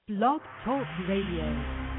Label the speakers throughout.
Speaker 1: Blog Talk Radio.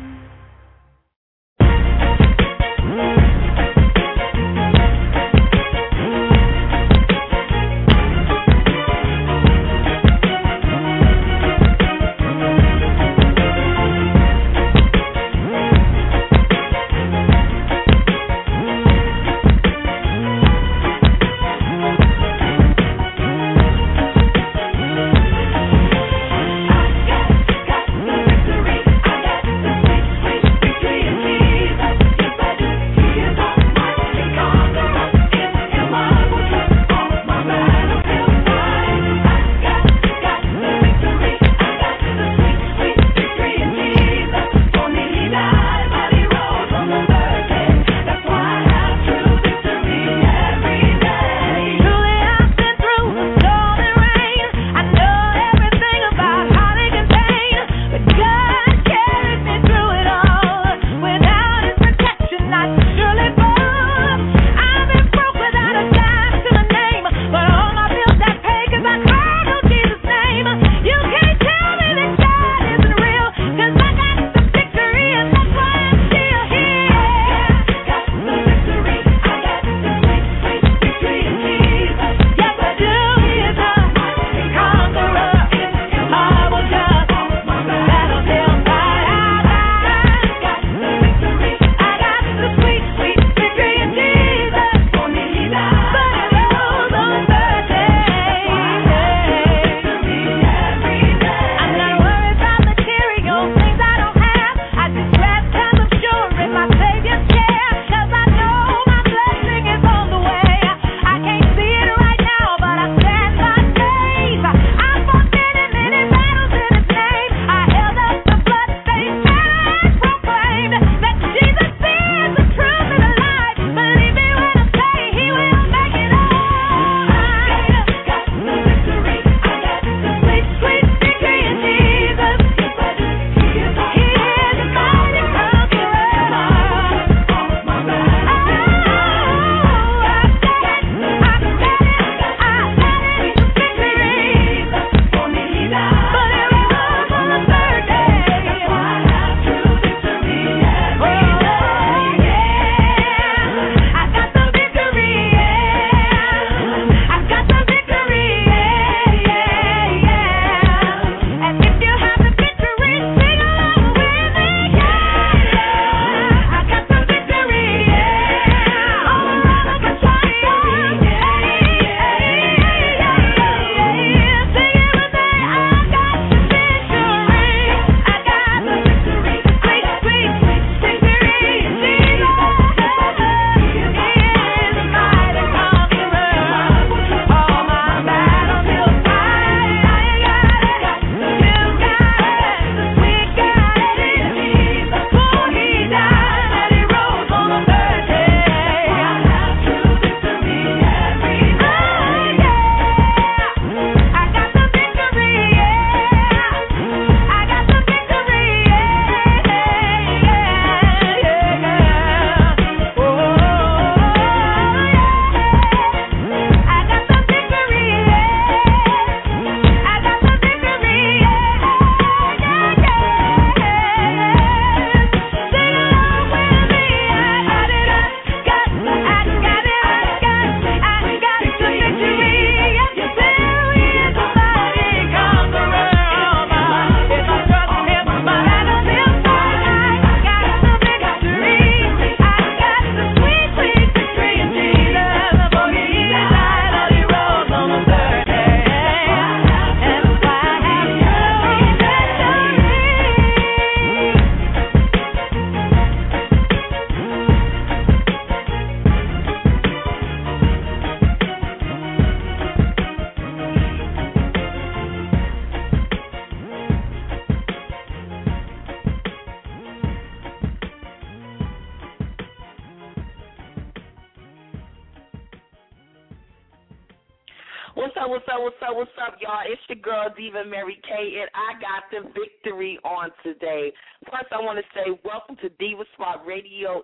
Speaker 2: What's up, y'all? It's your girl, Diva Mary Kay, and I got the victory on today. Plus, I want to say welcome to Diva Smart Radio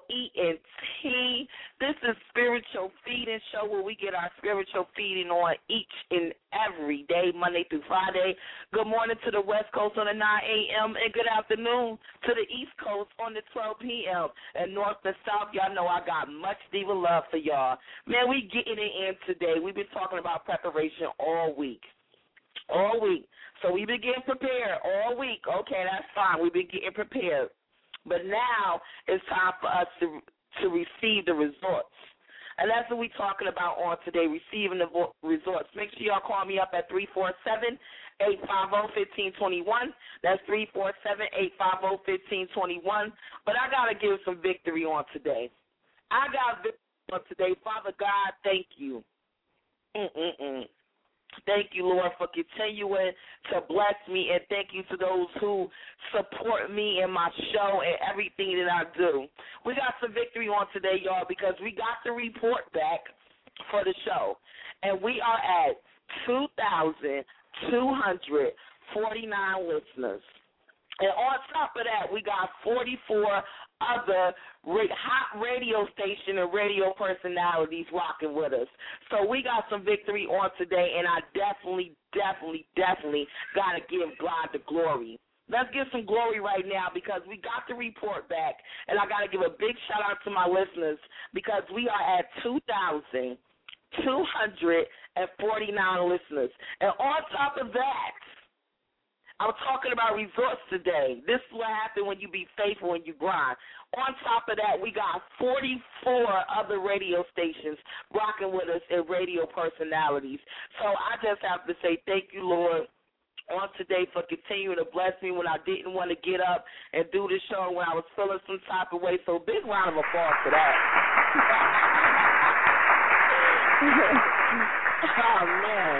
Speaker 2: ENT. This is Spiritual Feeding Show where we get our spiritual feeding on each and every day, Monday through Friday. Good morning to the West Coast on the 9 a.m. and good afternoon to the East Coast on the 12 p.m. And North and South, y'all know I got much diva love for y'all. Man, we getting it in today. We've been talking about preparation all week. All week. So we've been getting prepared all week. Okay, that's fine. We've been getting prepared. But now it's time for us to receive the results. And that's what we're talking about on today, receiving the results. Make sure y'all call me up at 347-850-1521. That's 347-850-1521. But I got to give some victory on today. I got victory on today. Father God, thank you. Thank you, Lord, for continuing to bless me, and thank you to those who support me in my show and everything that I do. We got some victory on today, y'all, because we got the report back for the show, and we are at 2,249 listeners. And on top of that, we got 44 other hot radio station and radio personalities rocking with us. So we got some victory on today, and I definitely got to give God the glory. Let's give some glory right now because we got the report back, and I got to give a big shout-out to my listeners because we are at 2,249 listeners. And on top of that, I'm talking about results today. This is what happens when you be faithful and you grind. On top of that, we got 44 other radio stations rocking with us and radio personalities. So I just have to say thank you, Lord, on today for continuing to bless me when I didn't want to get up and do the show when I was feeling some type of way. So big round of applause for that. Oh, man.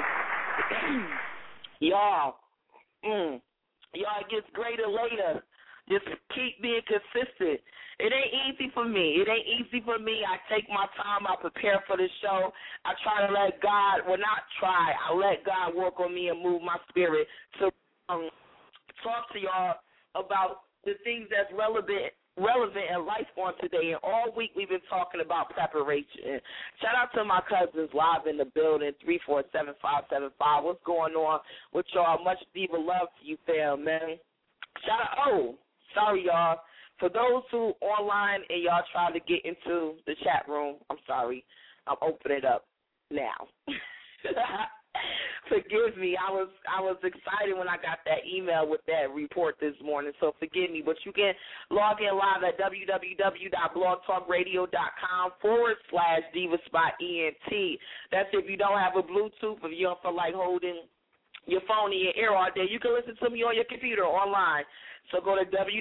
Speaker 2: Y'all. Y'all, it gets greater later. Just keep being consistent. It ain't easy for me. I take my time. I prepare for the show. I try to let God, I let God work on me and move my spirit to talk to y'all about the things that's relevant in life on today. And all week we've been talking about preparation. Shout out to my cousins live in the building, 347-575. What's going on with y'all? Much diva love to you, fam, man. Shout out. Sorry, y'all. For those who online and y'all trying to get into the chat room, I'm sorry. I'm opening it up now. Forgive me. I was excited when I got that email with that report this morning, so forgive me. But you can log in live at www.blogtalkradio.com/DivaSpotENT. That's if you don't have a Bluetooth, if you don't feel like holding your phone in your ear all day. You can listen to me on your computer online. So go to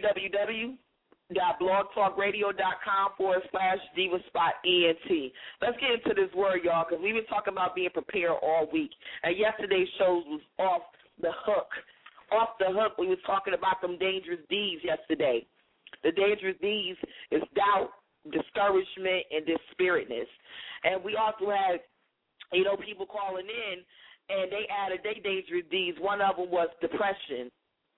Speaker 2: www.blogtalkradio.com/DivaSpotENT. Let's get into this word, y'all, because we've been talking about being prepared all week. And yesterday's show was off the hook. We was talking about them dangerous D's yesterday. The dangerous D's is doubt, discouragement, and dispiritness. And we also had, people calling in, and they added their dangerous D's. One of them was depression.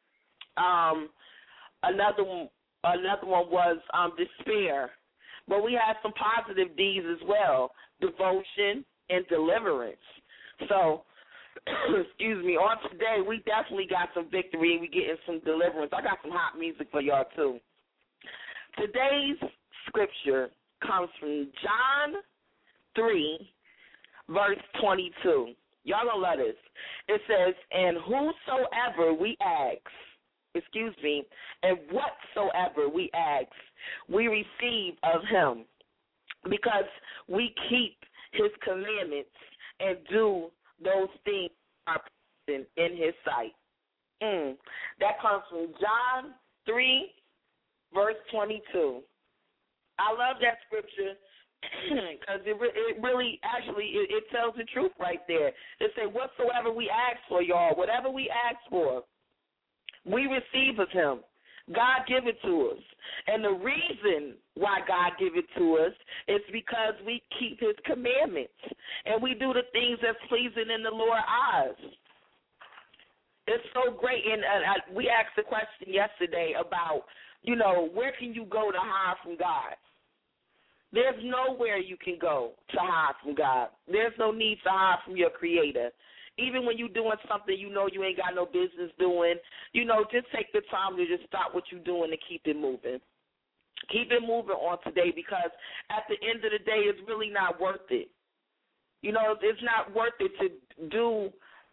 Speaker 2: Another one was despair. But we had some positive D's as well, devotion and deliverance. So, excuse me, on today we definitely got some victory and we getting some deliverance. I got some hot music for y'all too. Today's scripture comes from John 3, verse 22. Y'all gonna love this. It says, and whosoever we ask, and whatsoever we ask, we receive of him, because we keep his commandments and do those things are pleasing in his sight. That comes from John 3, verse 22. I love that scripture because it really tells the truth right there. It says, whatsoever we ask for, y'all, whatever we ask for, we receive of him. God give it to us. And the reason why God give it to us is because we keep his commandments and we do the things that's pleasing in the Lord's eyes. It's so great. And we asked the question yesterday about, where can you go to hide from God? There's nowhere you can go to hide from God. There's no need to hide from your Creator. Even when you're doing something you know you ain't got no business doing, just take the time to just stop what you're doing and keep it moving. Keep it moving on today, because at the end of the day, it's really not worth it. It's not worth it to do,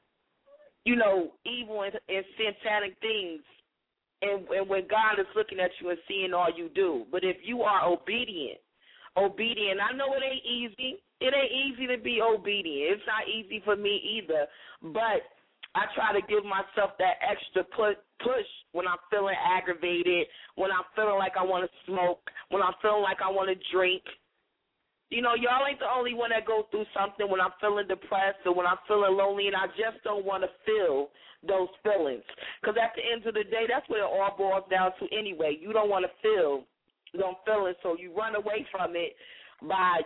Speaker 2: evil and satanic things, and when God is looking at you and seeing all you do. But if you are obedient, I know it ain't easy. It ain't easy to be obedient. It's not easy for me either, but I try to give myself that extra push when I'm feeling aggravated, when I'm feeling like I want to smoke, when I'm feeling like I want to drink. Y'all ain't the only one that goes through something when I'm feeling depressed or when I'm feeling lonely, and I just don't want to feel those feelings. Because at the end of the day, that's what it all boils down to anyway. You don't want to feel them feelings, so you run away from it by,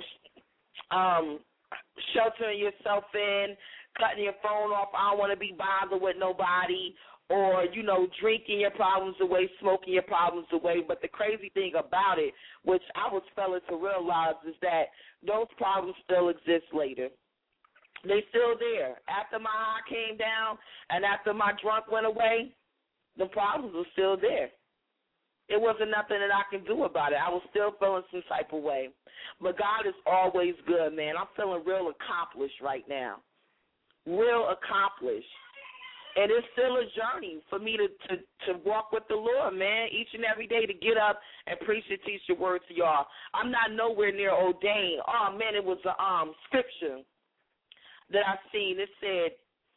Speaker 2: sheltering yourself in, cutting your phone off. I don't want to be bothered with nobody. Or, drinking your problems away, smoking your problems away. But the crazy thing about it, which I was failing to realize, is that those problems still exist later. They still there. After my high came down and after my drunk went away, the problems were still there. It wasn't nothing that I can do about it. I was still feeling some type of way. But God is always good, man. I'm feeling real accomplished right now. Real accomplished. And it's still a journey for me to walk with the Lord, man, each and every day, to get up and preach and teach the word to y'all. I'm not nowhere near ordained. Oh, man, it was a scripture that I seen. It said,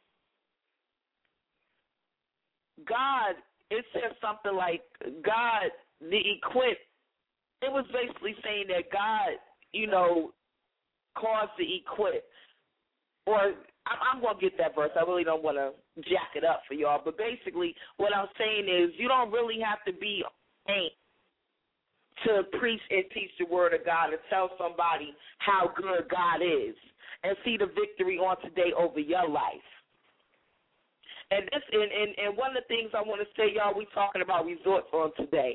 Speaker 2: God, it said something like, God, the equip. It was basically saying that God, caused the equip. Or I'm going to get that verse. I really don't want to jack it up for y'all. But basically what I'm saying is you don't really have to be to preach and teach the word of God and tell somebody how good God is and see the victory on today over your life. And this and one of the things I want to say, y'all, we talking about resorts on today.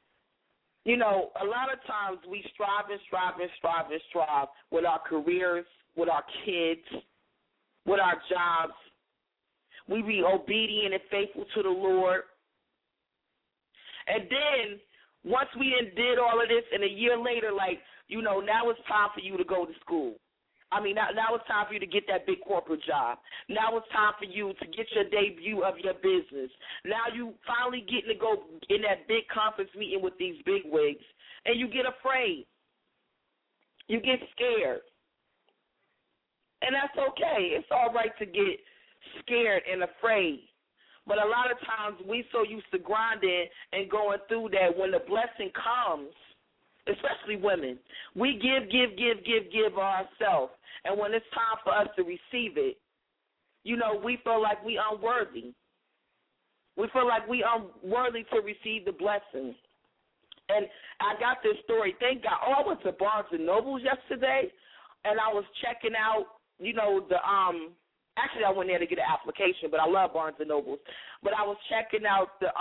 Speaker 2: A lot of times we strive with our careers, with our kids, with our jobs. We be obedient and faithful to the Lord. And then once we did all of this, and a year later, now it's time for you to go to school. Now it's time for you to get that big corporate job. Now it's time for you to get your debut of your business. Now you finally getting to go in that big conference meeting with these big wigs, and you get afraid. You get scared. And that's okay. It's all right to get scared and afraid. But a lot of times we so used to grinding and going through that when the blessing comes, especially women, we give ourselves. And when it's time for us to receive it, we feel like we unworthy. We feel like we unworthy to receive the blessing. And I got this story. Thank God. I went to Barnes & Noble yesterday, and I was checking out, actually I went there to get an application, but I love Barnes & Noble. But I was checking out the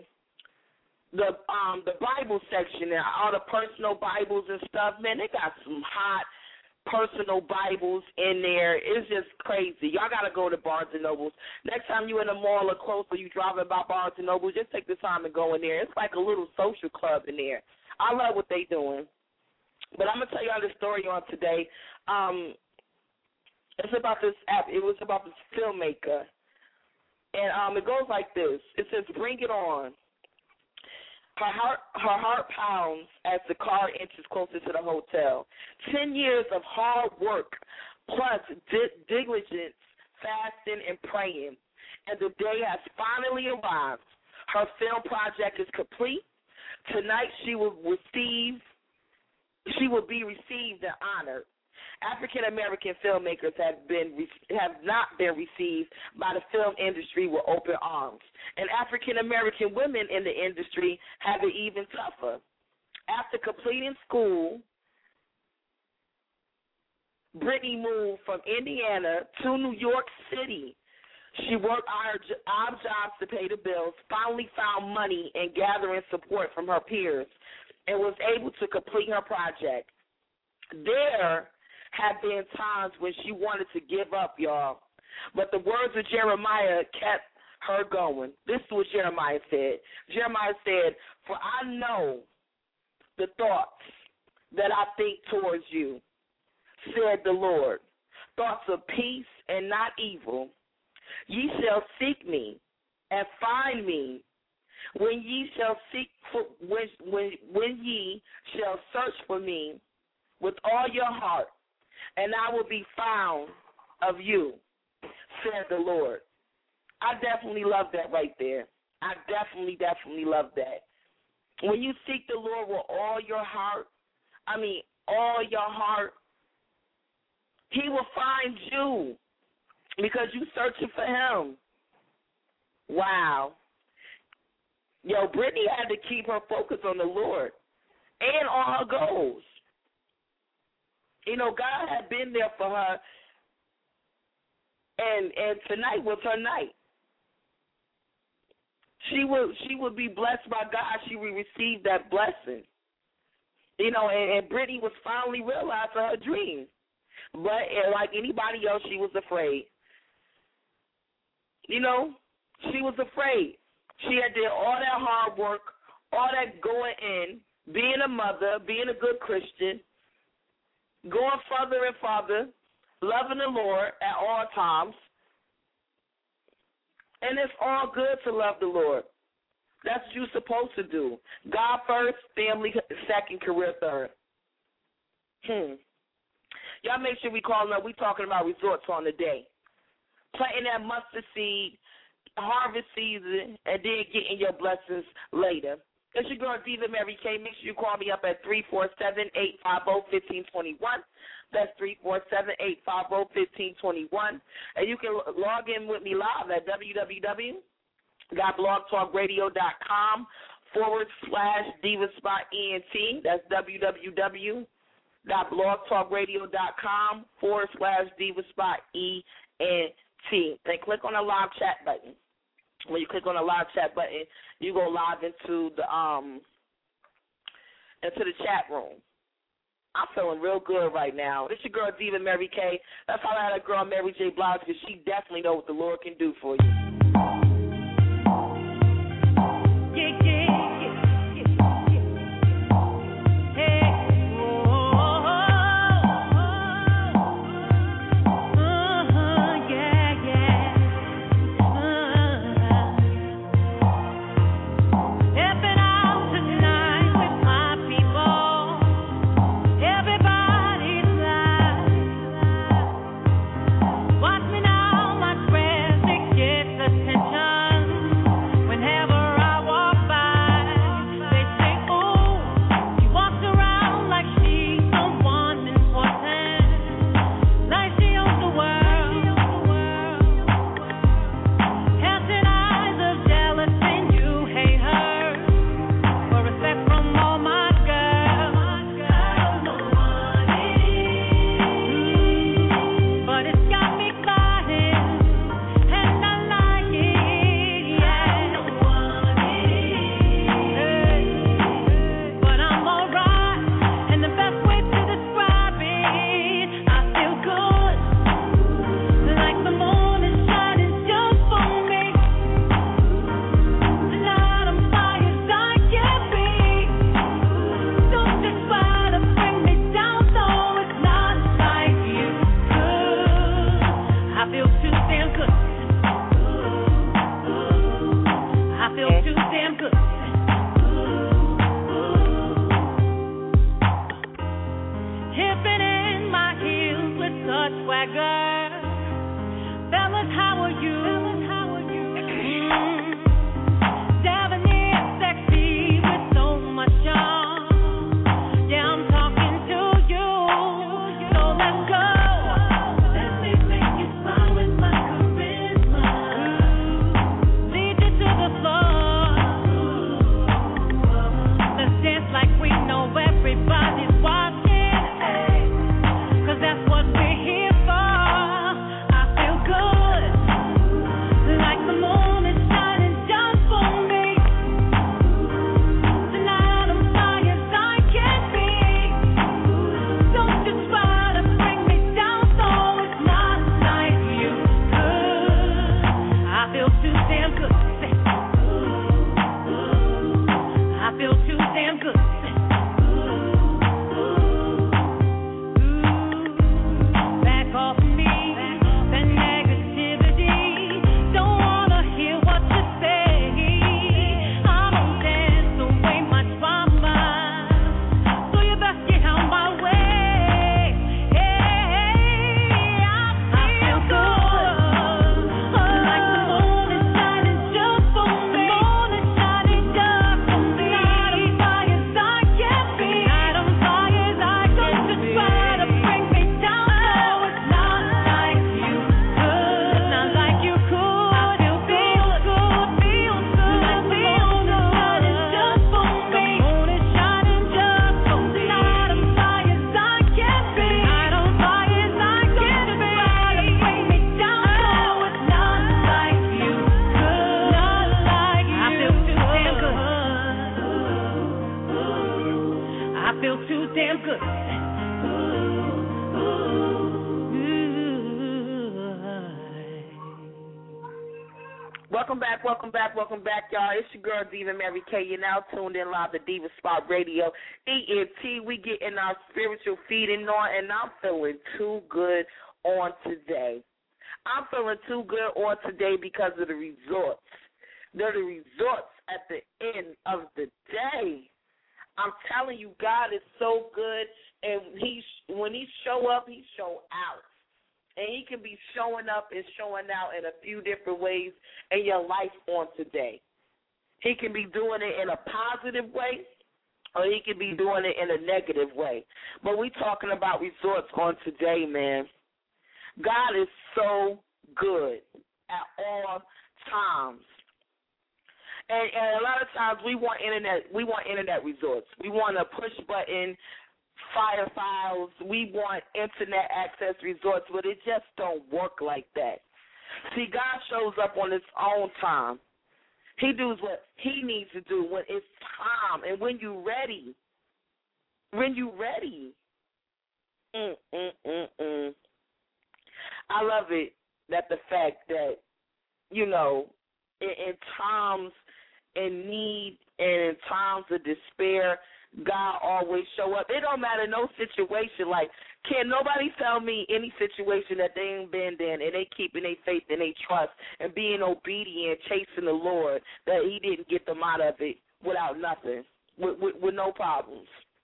Speaker 2: Bible section and all the personal Bibles and stuff. Man, they got some hot personal Bibles in there. It's just crazy. Y'all got to go to Barnes & Noble. Next time you in a mall or close or you driving by Barnes & Noble, just take the time and go in there. It's like a little social club in there. I love what they doing. But I'm going to tell y'all this story on today. It's about this app. It was about this filmmaker. And it goes like this. It says, "Bring it on. Her heart pounds as the car inches closer to the hotel. 10 years of hard work plus diligence, fasting, and praying. And the day has finally arrived. Her film project is complete. Tonight she will be received and honored. African-American filmmakers have not been received by the film industry with open arms, and African-American women in the industry have it even tougher. After completing school, Brittany moved from Indiana to New York City. She worked odd jobs to pay the bills, finally found money and gathering support from her peers, and was able to complete her project. There have been times when she wanted to give up, y'all. But the words of Jeremiah kept her going. This is what Jeremiah said. Jeremiah said, "For I know the thoughts that I think towards you, said the Lord, thoughts of peace and not evil. Ye shall seek me and find me when ye shall when ye shall search for me with all your heart, and I will be found of you, said the Lord." I definitely love that right there. I definitely love that. When you seek the Lord with all your heart, He will find you because you're searching for Him. Wow. Yo, Brittany had to keep her focus on the Lord and on her goals. You know, God had been there for her, and tonight was her night. She would be blessed by God. She would receive that blessing. You know, and Brittany was finally realizing her dream. But like anybody else, she was afraid. You know, she was afraid. She had did all that hard work, all that going in, being a mother, being a good Christian, going further and further, loving the Lord at all times. And it's all good to love the Lord. That's what you're supposed to do. God first, family second, career third. Y'all make sure we call up. We're talking about resorts on the day. Planting that mustard seed, harvest season, and then getting your blessings later. It's your girl, Diva Mary K. Make sure you call me up at 347-850-1521. That's 347-850-1521. And you can log in with me live at www.blogtalkradio.com/DivaSpotENT. That's www.blogtalkradio.com/DivaSpotENT. Then click on the live chat button. When you click on the live chat button, you go live into the chat room. I'm feeling real good right now. This your girl, Diva Mary K. That's how I had a girl, Mary J. Blige, because she definitely knows what the Lord can do for you.
Speaker 3: Everybody's watching, 'cause that's what we're here for.
Speaker 1: feel too damn good.
Speaker 2: Welcome back, y'all. It's your girl, Diva Mary K. You're now tuned in live to Diva Spot Radio. ENT, we getting our spiritual feeding on, and I'm feeling too good on today. I'm feeling too good on today because of the results. They're the results at the end of the day. I'm telling you, God is so good, and when he show up, he show out. And he can be showing up and showing out in a few different ways in your life on today. He can be doing it in a positive way, or he can be doing it in a negative way. But we're talking about results on today, man. God is so good at all times. And a lot of times we want internet results. We want a push button fire files, we want internet access resorts, but it just don't work like that. See, God shows up on his own time. He does what he needs to do when it's time and when you're ready. I love it that the fact that, you know, in times in need and in times of despair, God always show up. It don't matter no situation. Like, can nobody tell me any situation that they ain't been in and they keeping their faith and they trust and being obedient, chasing the Lord, that he didn't get them out of it without nothing, with no problems.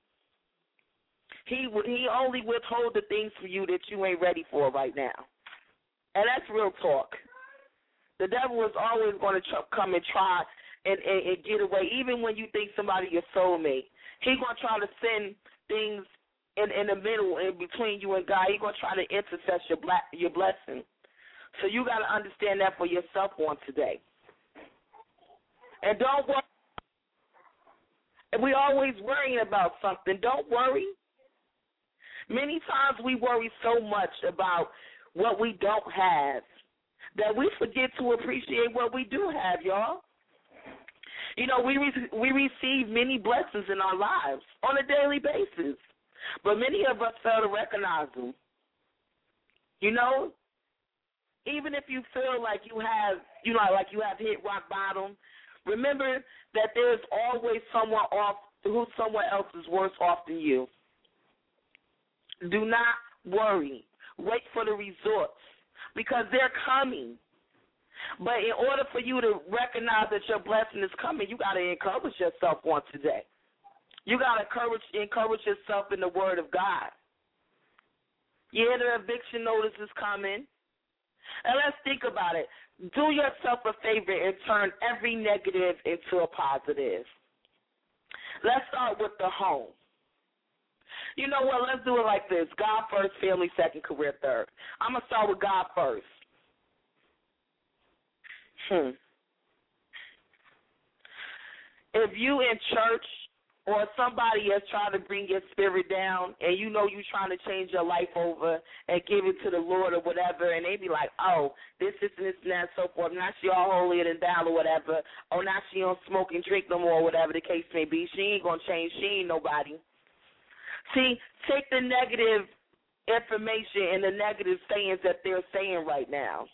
Speaker 2: He only withhold the things for you that you ain't ready for right now. And that's real talk. The devil is always going to come and try and get away, even when you think somebody your soulmate. He's going to try to send things in the middle, in between you and God. He's going to try to intercept your blessing. So you got to understand that for yourself on today. And don't worry. And we always worrying about something. Don't worry. Many times we worry so much about what we don't have that we forget to appreciate what we do have, y'all. You know, we receive many blessings in our lives on a daily basis, but many of us fail to recognize them. You know, even if you feel like you have hit rock bottom, remember that there's always someone else is worse off than you. Do not worry. Wait for the results because they're coming. But in order for you to recognize that your blessing is coming, you got to encourage yourself on today. You got to encourage yourself in the Word of God. Yeah, the eviction notice is coming. And let's think about it. Do yourself a favor and turn every negative into a positive. Let's start with the home. You know what? Let's do it like this. God first, family second, career third. I'm going to start with God first. If you in church or somebody is trying to bring your spirit down and you know you're trying to change your life over and give it to the Lord or whatever, and they be like, oh, this, and that, and so forth. Now she all holier than thou or whatever. Oh, now she don't smoke and drink no more or whatever the case may be. She ain't going to change. She ain't nobody. See, take the negative information and the negative sayings that they're saying right now.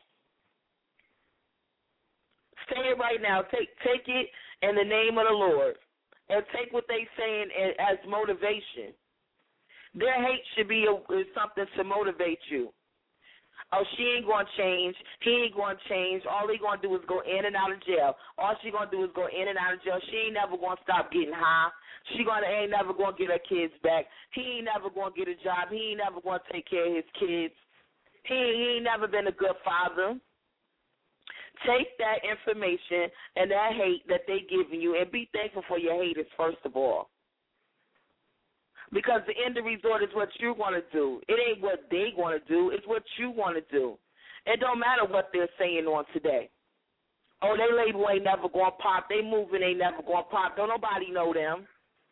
Speaker 2: Say it right now. Take it in the name of the Lord and take what they're saying as motivation. Their hate should be something to motivate you. Oh, she ain't going to change. He ain't going to change. All he going to do is go in and out of jail. All she going to do is go in and out of jail. She ain't never going to stop getting high. She ain't never going to get her kids back. He ain't never going to get a job. He ain't never going to take care of his kids. He ain't never been a good father. Take that information and that hate that they giving you and be thankful for your haters, first of all. Because the end resort is what you want to do. It ain't what they want to do. It's what you want to do. It don't matter what they're saying on today. Oh, they label ain't never going to pop. They moving ain't never going to pop. Don't nobody know them.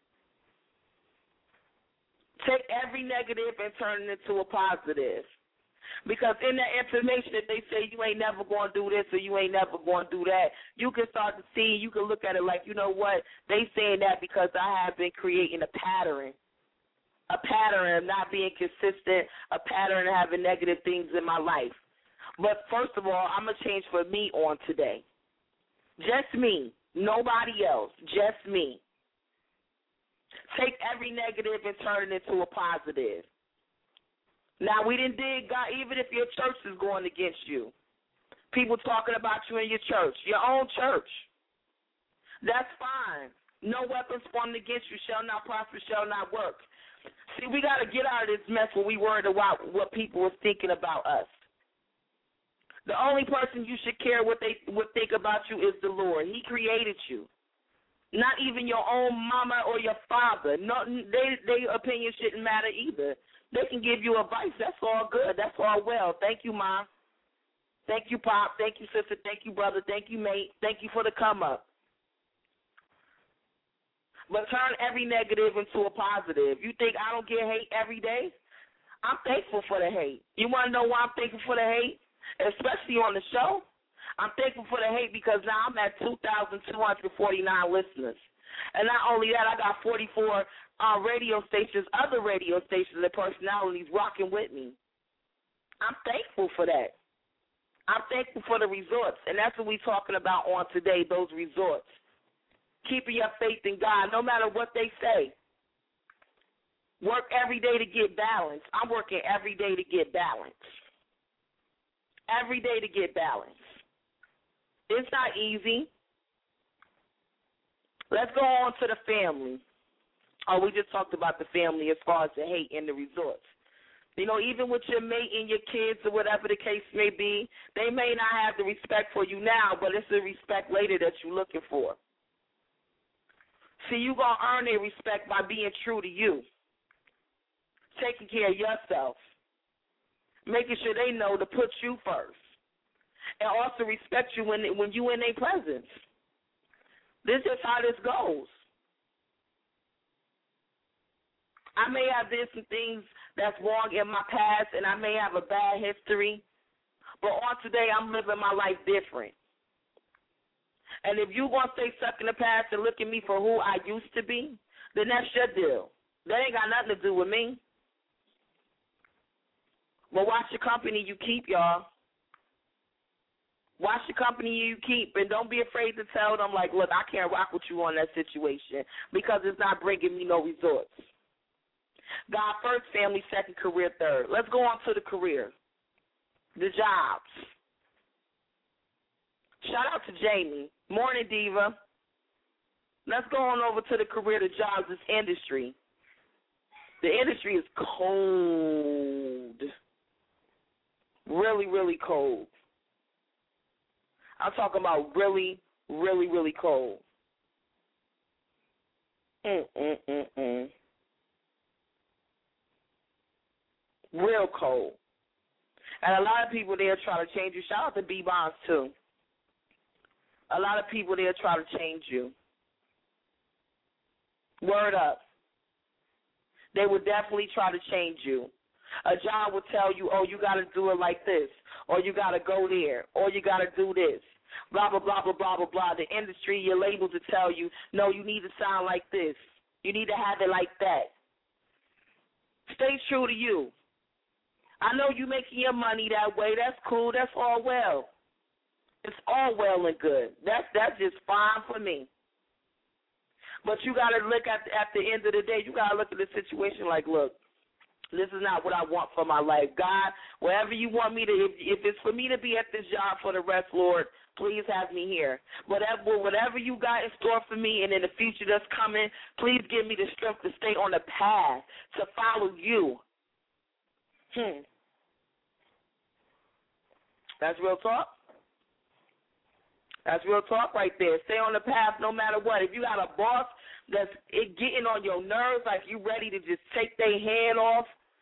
Speaker 2: Take every negative and turn it into a positive. Because in that information that they say you ain't never going to do this or you ain't never going to do that, you can start to see, you can look at it like, you know what, they saying that because I have been creating a pattern a pattern of not being consistent, a pattern of having negative things in my life. But first of all, I'm going to change for me on today. Just me. Nobody else. Just me. Take every negative and turn it into a positive. Now, we didn't dig God, even if your church is going against you. People talking about you in your church, your own church. That's fine. No weapons formed against you shall not prosper, shall not work. See, we got to get out of this mess when we worried about what people are thinking about us. The only person you should care what they would think about you is the Lord. He created you. Not even your own mama or your father. No, their opinion shouldn't matter either. They can give you advice. That's all good. That's all well. Thank you, Mom. Thank you, Pop. Thank you, Sister. Thank you, Brother. Thank you, Mate. Thank you for the come up. But turn every negative into a positive. You think I don't get hate every day? I'm thankful for the hate. You want to know why I'm thankful for the hate? Especially on the show? I'm thankful for the hate because now I'm at 2,249 listeners. And not only that, I got 44 radio stations, other radio stations and personalities rocking with me. I'm thankful for that. I'm thankful for the results, and that's what we're talking about on today, those results. Keeping your faith in God, no matter what they say. Work every day to get balance. I'm working every day to get balance. Every day to get balance. It's not easy. Let's go on to the family. Oh, we just talked about the family as far as the hate and the results. You know, even with your mate and your kids or whatever the case may be, they may not have the respect for you now, but it's the respect later that you're looking for. See, you're going to earn their respect by being true to you, taking care of yourself, making sure they know to put you first, and also respect you when you in their presence. This is how this goes. I may have did some things that's wrong in my past, and I may have a bad history, but on today I'm living my life different. And if you're going to stay stuck in the past and look at me for who I used to be, then that's your deal. That ain't got nothing to do with me. But watch the company you keep, y'all. Watch the company you keep, and don't be afraid to tell them, like, look, I can't rock with you on that situation because it's not bringing me no results. God first, family second, career third. Let's go on to the career, the jobs. Shout out to Jamie. Morning, Diva. Let's go on over to the career, the jobs, this industry. The industry is cold. Really, really cold. I'm talking about really, really, really cold. Real cold. And a lot of people there try to change you. Shout out to B-Bonds, too. A lot of people there try to change you. Word up. They would definitely try to change you. A job will tell you, oh, you got to do it like this, or you got to go there, or you got to do this, blah, blah, blah, blah, blah, blah, blah. The industry, your label to tell you, no, you need to sound like this. You need to have it like that. Stay true to you. I know you making your money that way. That's cool. That's all well. It's all well and good. That's just fine for me. But you got to look at the end of the day, you got to look at the situation like, look, this is not what I want for my life. God, wherever you want me to, if it's for me to be at this job for the rest, Lord, please have me here. Whatever you got in store for me and in the future that's coming, please give me the strength to stay on the path, to follow you. That's real talk. That's real talk right there. Stay on the path no matter what. If you got a boss that's getting on your nerves, like you ready to just take their head off,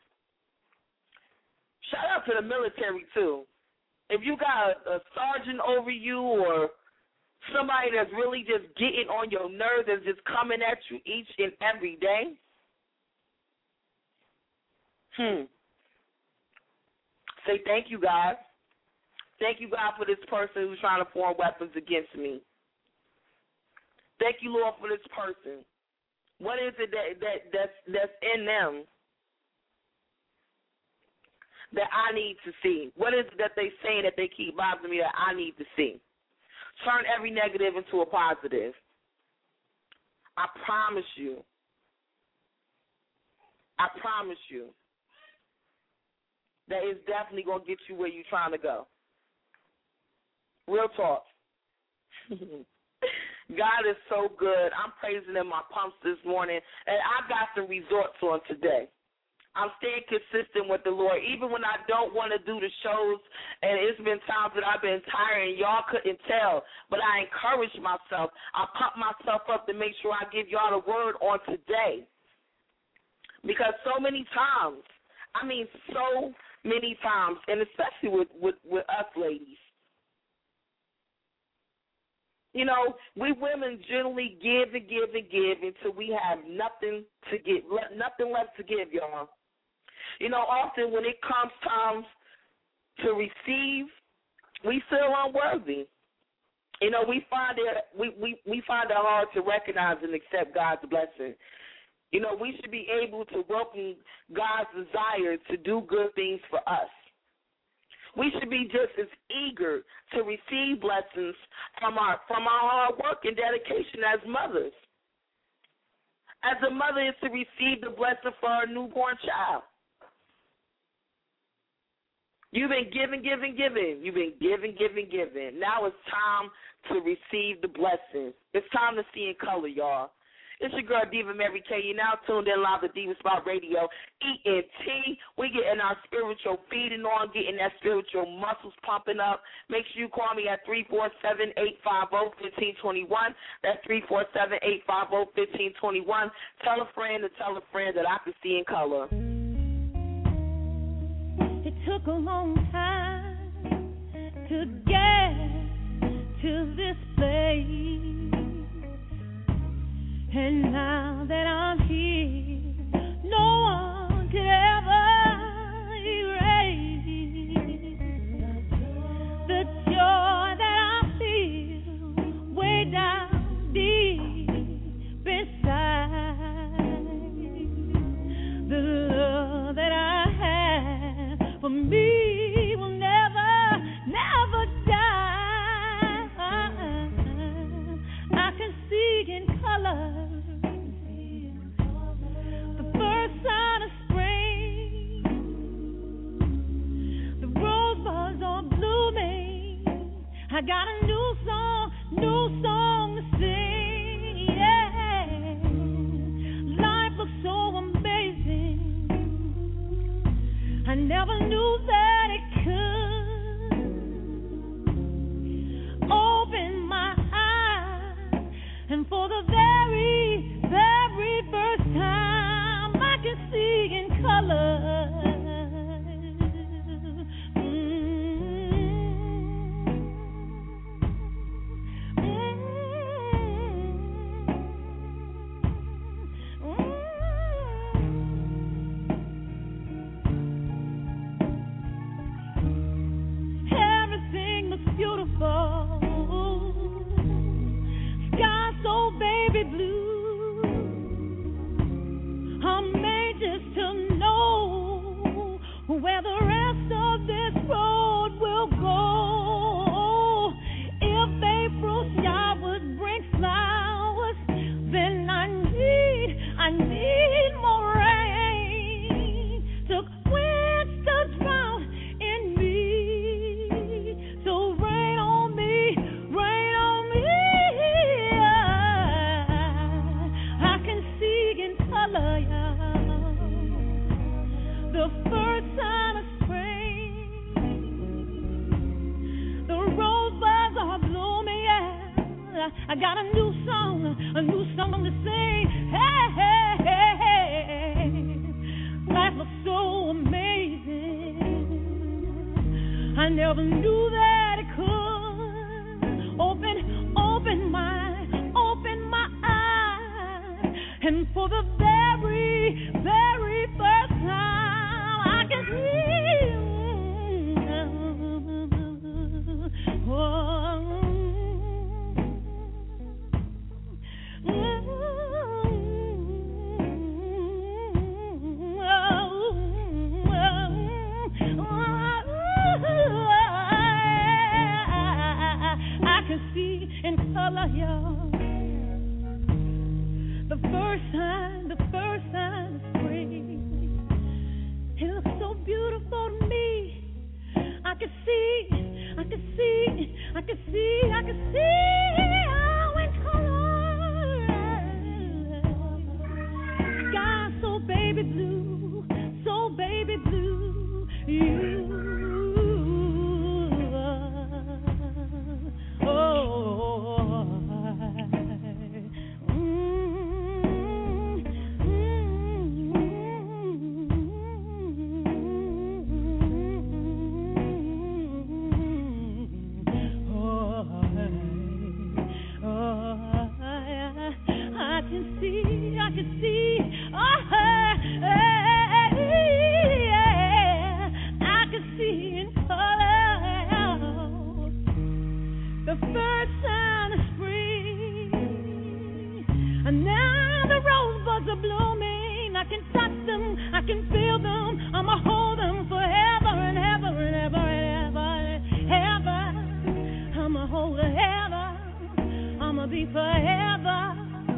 Speaker 2: shout out to the military, too. If you got a sergeant over you or somebody that's really just getting on your nerves and just coming at you each and every day, say thank you, God. Thank you, God, for this person who's trying to form weapons against me. Thank you, Lord, for this person. What is it that's in them that I need to see? What is it that they saying that they keep bothering me that I need to see? Turn every negative into a positive. I promise you. I promise you that it's definitely going to get you where you're trying to go. Real talk. God is so good. I'm praising in my pumps this morning, and I got some resorts on today. I'm staying consistent with the Lord, even when I don't want to do the shows, and it's been times that I've been tired, and y'all couldn't tell, but I encourage myself. I pump myself up to make sure I give y'all the word on today, because so many times, I mean so many times, and especially with us ladies, you know, we women generally give and give and give until we have nothing to give, nothing left to give, y'all. You know, often when it comes time to receive, we feel unworthy. You know, we find it hard to recognize and accept God's blessing. You know, we should be able to welcome God's desire to do good things for us. We should be just as eager to receive blessings from our hard work and dedication as mothers. As a mother is to receive the blessing for her newborn child. You've been giving. You've been giving. Now it's time to receive the blessing. It's time to see in color, y'all. It's your girl, Diva Mary K. You're now tuned in live to Diva Spot Radio. ENT. We getting our spiritual feeding on, getting that spiritual muscles pumping up. Make sure you call me at 347-850-1521. That's 347-850-1521. Tell a friend that I can see in color.
Speaker 3: It took a long time to get to this place. And now that I'm here, no one could ever erase the joy that I feel way down deep inside. The love that I have for me will never, never die. I can see in color. Sign of spring, the rosebuds are blooming. I got a new song to sing. Yeah, life looks so amazing. I never knew that it could open my eyes, and for the very, very first time, I can see in color. Everything looks beautiful. Sky so baby blue. Just to know where the rest of this road will go. If April showers bring flowers, then I need more rain to quench the drought in me. So rain on me, rain on me. I can see in color, yeah. The first sign of spring, the rosebuds are blooming, yeah. I got a new song to sing. Hey, hey, hey, hey. Life looks so amazing. I never knew that it could open my eyes, and for the very, very first time, I can see. Oh, first sign of spring. It looks so beautiful to me. I can see how in color. Sky so baby blue, you. I can see, I can see in color the first sign of spring. And now the rosebuds are blooming. I can touch them, I can feel them. I'ma hold them forever and ever and ever and ever and ever. I'ma hold her ever. I'ma be forever.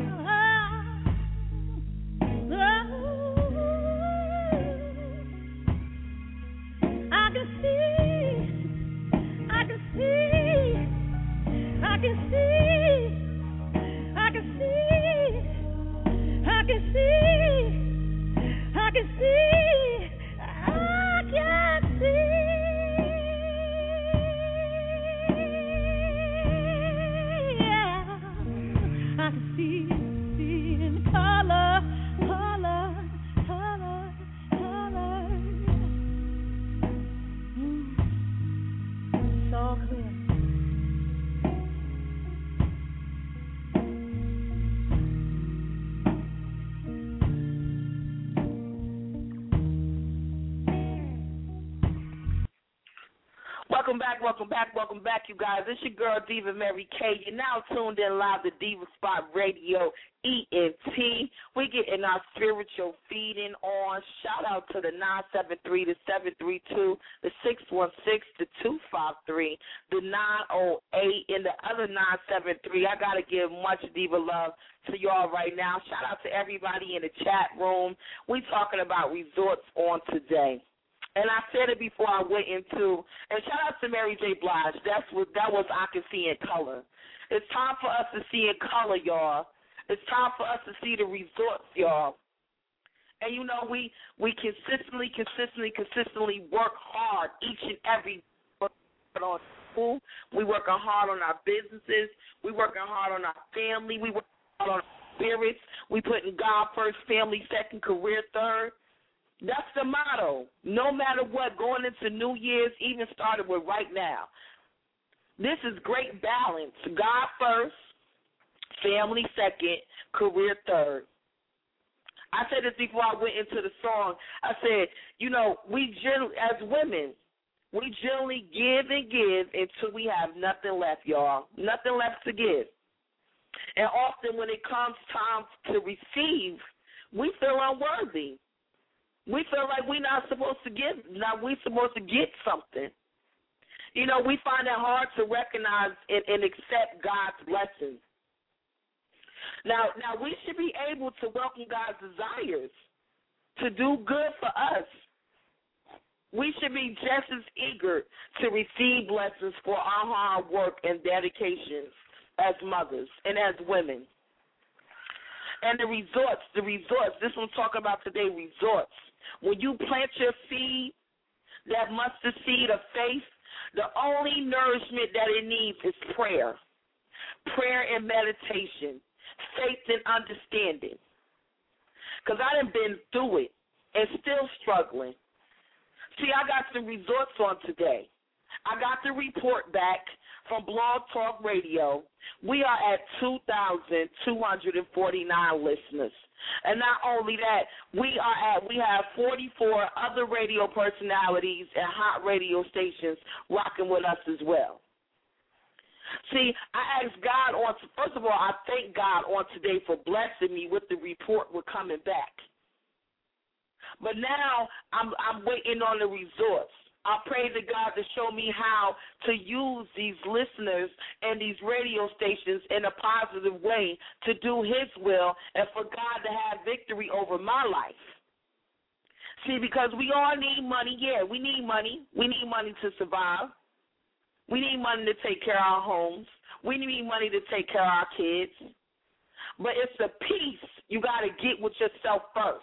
Speaker 2: Welcome back, you guys. It's your girl, Diva Mary K. You're now tuned in live to Diva Spot Radio, ENT. We getting our spiritual feeding on. Shout out to the 973, the 732, the 616, the 253, the 908, and the other 973. I got to give much Diva love to y'all right now. Shout out to everybody in the chat room. We talking about resorts on today. And I said it before I went into, and shout out to Mary J. Blige. That was I Can See in Color. It's time for us to see in color, y'all. It's time for us to see the resorts, y'all. And you know, we consistently work hard each and every on school. We working hard on our businesses. We working hard on our family. We working hard on our spirits. We putting God first, family second, career third. That's the motto. No matter what, going into New Year's, even started with right now. This is great balance. God first, family second, career third. I said this before I went into the song. I said, you know, we generally, as women, we generally give and give until we have nothing left, y'all. Nothing left to give. And often when it comes time to receive, we feel unworthy. We feel like we're not supposed to give. Now we're supposed to get something. You know, we find it hard to recognize and accept God's blessings. Now we should be able to welcome God's desires to do good for us. We should be just as eager to receive blessings for our hard work and dedications as mothers and as women. And the resorts, this one's talking about today, resorts. When you plant your seed, that mustard seed of faith, the only nourishment that it needs is prayer and meditation, faith and understanding. Because I done been through it and still struggling. See, I got some resorts on today. I got the report back from Blog Talk Radio. We are at 2,249 listeners. And not only that, we have 44 other radio personalities and hot radio stations rocking with us as well. See, I asked God first of all, I thank God on today for blessing me with the report we're coming back. But now I'm waiting on the resorts. I pray to God to show me how to use these listeners and these radio stations in a positive way to do His will and for God to have victory over my life. See, because we all need money. Yeah, we need money. We need money to survive. We need money to take care of our homes. We need money to take care of our kids. But it's a peace you got to get with yourself first.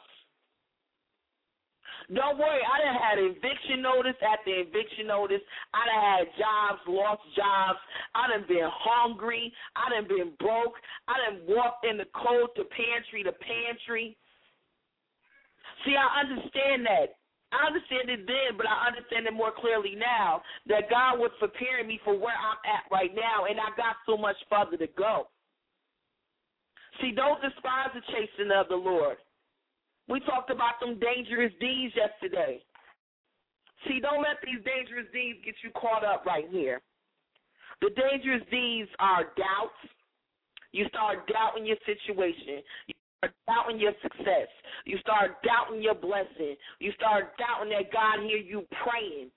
Speaker 2: Don't worry, I done had eviction notice after eviction notice. I done had jobs, lost jobs. I done been hungry. I done been broke. I done walked in the cold to pantry to pantry. See, I understand that. I understand it then, but I understand it more clearly now that God was preparing me for where I'm at right now, and I got so much further to go. See, don't despise the chasing of the Lord. We talked about them dangerous deeds yesterday. See, don't let these dangerous deeds get you caught up right here. The dangerous deeds are doubts. You start doubting your situation. You start doubting your success. You start doubting your blessing. You start doubting that God hear you praying.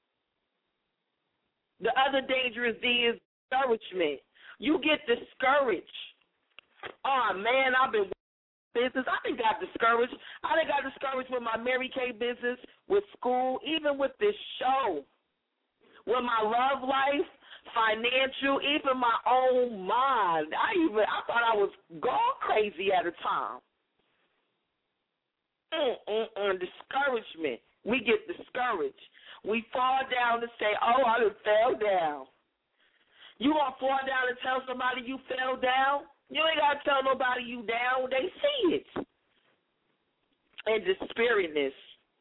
Speaker 2: The other dangerous deed is discouragement. You get discouraged. Oh, man, I've been business. I done got discouraged. I done got discouraged with my Mary Kay business, with school, even with this show, with my love life, financial, even my own mind. I thought I was gone crazy at a time. Discouragement. We get discouraged. We fall down and say, oh, I done fell down. You gonna fall down and tell somebody you fell down? You ain't got to tell nobody you down. They see it. And the spiritedness.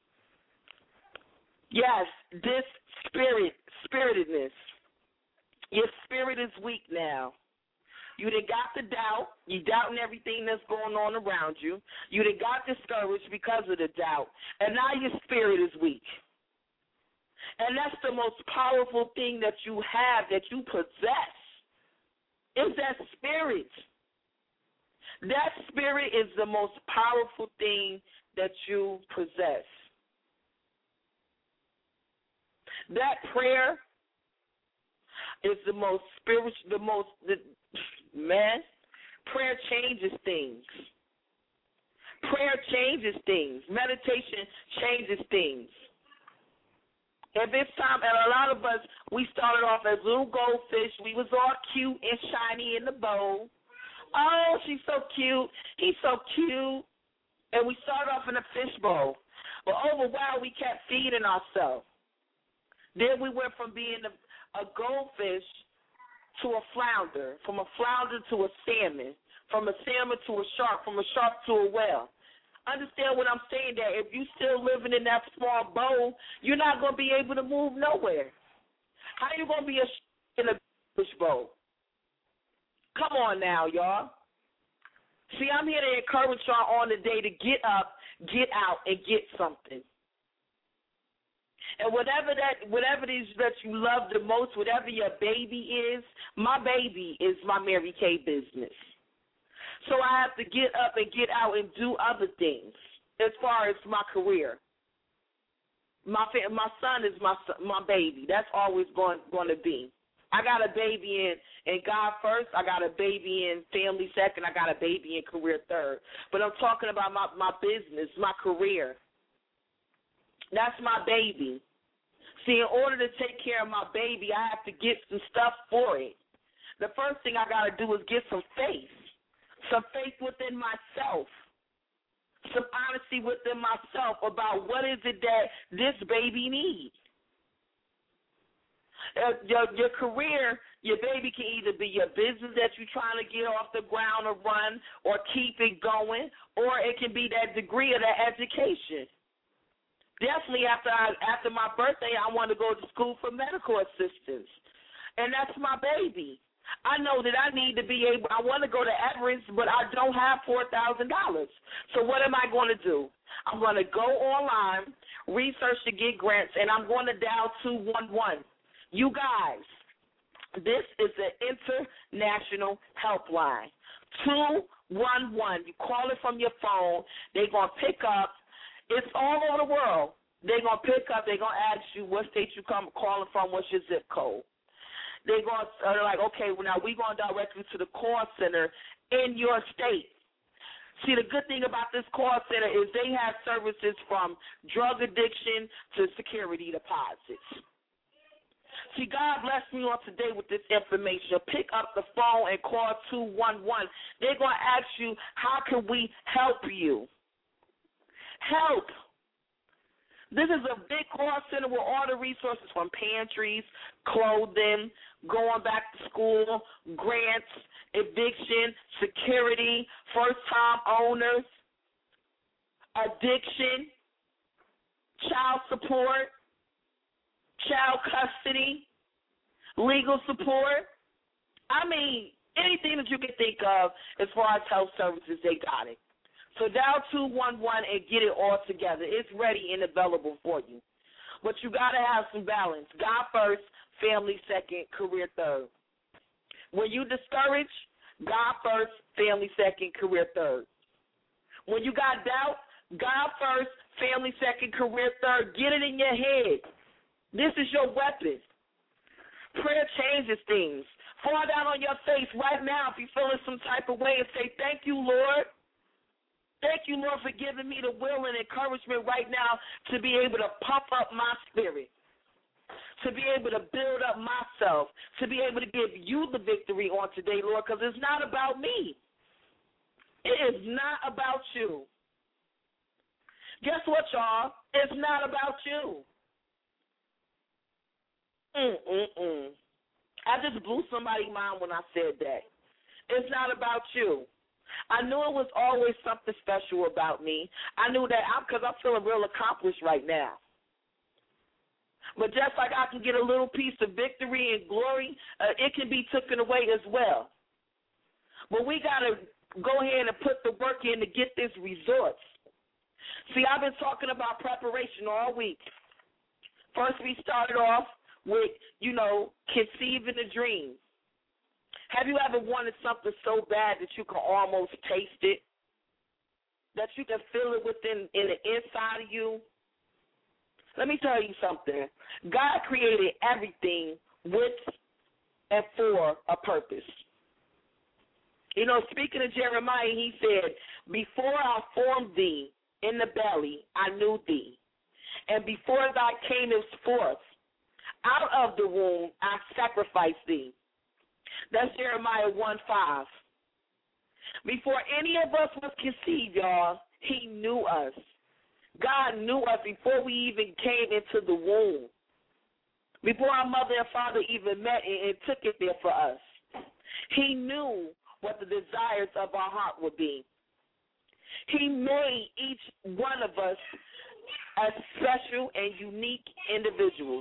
Speaker 2: Yes, this spiritedness. Your spirit is weak now. You done got the doubt. You doubting everything that's going on around you. You done got discouraged because of the doubt. And now your spirit is weak. And that's the most powerful thing that you have, that you possess, is that spirit. That spirit is the most powerful thing that you possess. That prayer is the most spiritual, prayer changes things. Prayer changes things. Meditation changes things. At this time, and a lot of us, we started off as little goldfish. We was all cute and shiny in the bowl. Oh, she's so cute. He's so cute. And we started off in a fishbowl. But over a while, we kept feeding ourselves. Then we went from being a goldfish to a flounder, from a flounder to a salmon, from a salmon to a shark, from a shark to a whale. Understand what I'm saying, that if you still living in that small bowl, you're not going to be able to move nowhere. How you going to be in a fish bowl? Come on now, y'all. See, I'm here to encourage y'all on the day to get up, get out, and get something. And whatever it is that you love the most, whatever your baby is, my baby is my Mary Kay business. So I have to get up and get out and do other things as far as my career. My son is my baby. That's always going to be. I got a baby in God first. I got a baby in family second. I got a baby in career third. But I'm talking about my business, my career. That's my baby. See, in order to take care of my baby, I have to get some stuff for it. The first thing I got to do is get some faith within myself, some honesty within myself about what is it that this baby needs. Your career, your baby can either be your business that you're trying to get off the ground or run or keep it going, or it can be that degree of that education. Definitely after my birthday, I want to go to school for medical assistance, and that's my baby. I know that I need to be able, I want to go to Everest, but I don't have $4,000. So what am I going to do? I'm going to go online, research to get grants, and I'm going to dial 211. You guys, this is an international helpline. 211. You call it from your phone. They're going to pick up. It's all over the world. They're going to pick up. They're going to ask you what state you calling from, what's your zip code. They're like, okay, well, now we're going to direct you to the call center in your state. See, the good thing about this call center is they have services from drug addiction to security deposits. See, God blessed me on today with this information. Pick up the phone and call 211. They're going to ask you, how can we help you? Help. This is a big call center with all the resources from pantries, clothing, going back to school, grants, eviction, security, first-time owners, addiction, child support, child custody, legal support. I mean, anything that you can think of as far as health services, they got it. So dial 211 and get it all together. It's ready and available for you. But you got to have some balance. God first, family second, career third. When you discouraged, God first, family second, career third. When you got doubt, God first, family second, career third. Get it in your head. This is your weapon. Prayer changes things. Fall down on your face right now if you're feeling some type of way and say, thank you, Lord. Thank you, Lord, for giving me the will and encouragement right now to be able to pump up my spirit, to be able to build up myself, to be able to give you the victory on today, Lord, because it's not about me. It is not about you. Guess what, y'all? It's not about you. I just blew somebody's mind when I said that. It's not about you. I knew it was always something special about me. I knew that because I'm feeling real accomplished right now. But just like I can get a little piece of victory and glory, it can be taken away as well. But we got to go ahead and put the work in to get this results. See, I've been talking about preparation all week. First, we started off with, conceiving a dream. Have you ever wanted something so bad that you can almost taste it, that you can feel it within in the inside of you? Let me tell you something. God created everything with and for a purpose. Speaking of Jeremiah, he said, before I formed thee in the belly, I knew thee. And before thou camest forth out of the womb, I sacrificed thee. That's Jeremiah 1:5. Before any of us was conceived, y'all, he knew us. God knew us before we even came into the womb. Before our mother and father even met and took it there for us. He knew what the desires of our heart would be. He made each one of us as special and unique individuals.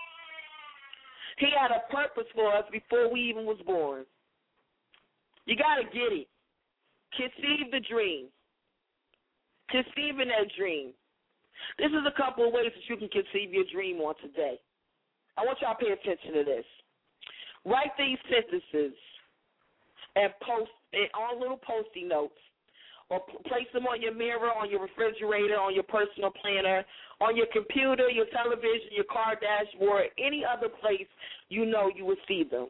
Speaker 2: He had a purpose for us before we even was born. You got to get it. Conceive the dream. Conceiving that dream. This is a couple of ways that you can conceive your dream on today. I want y'all to pay attention to this. Write these sentences and post it on little Post-it notes, or place them on your mirror, on your refrigerator, on your personal planner, on your computer, your television, your car dashboard, any other place you know you will see them.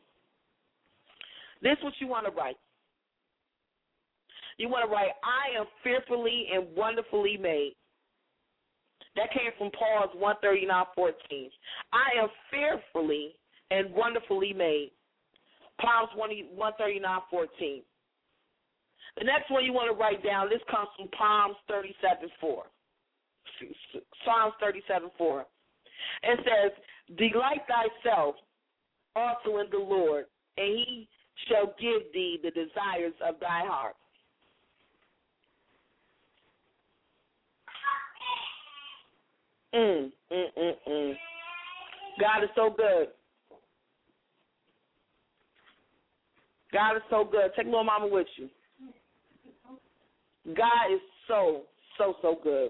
Speaker 2: This is what you want to write. You want to write, I am fearfully and wonderfully made. That came from Paul's 139:14. I am fearfully and wonderfully made. Psalms 139:14. The next one you want to write down, this comes from Psalms 37:4. Psalms 37:4. It says, delight thyself also in the Lord, and he shall give thee the desires of thy heart. God is so good. God is so good. Take little mama with you. God is so good.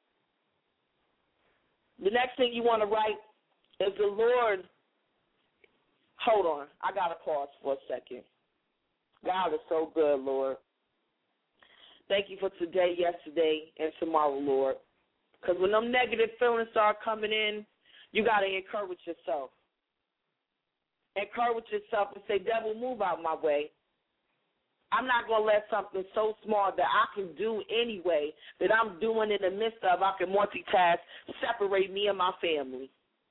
Speaker 2: The next thing you want to write is the Lord. Hold on. I got to pause for a second. God is so good, Lord. Thank you for today, yesterday, and tomorrow, Lord. Because when them negative feelings start coming in, you got to encourage yourself. Encourage yourself and say, devil, move out my way. I'm not going to let something so small that I can do anyway, that I'm doing in the midst of, I can multitask, separate me and my family.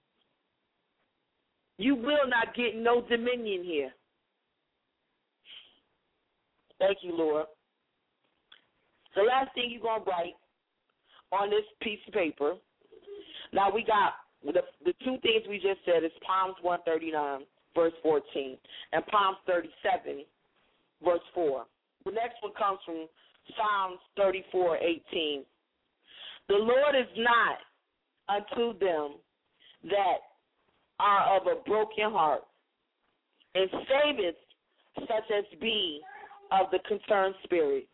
Speaker 2: You will not get no dominion here. Thank you, Lord. The last thing you're going to write on this piece of paper, now we got the two things we just said is Psalms 139, verse 14, and Psalms 37, verse 4. The next one comes from Psalms 34:18. The Lord is not unto them that are of a broken heart, and saveth such as be of the concerned spirit.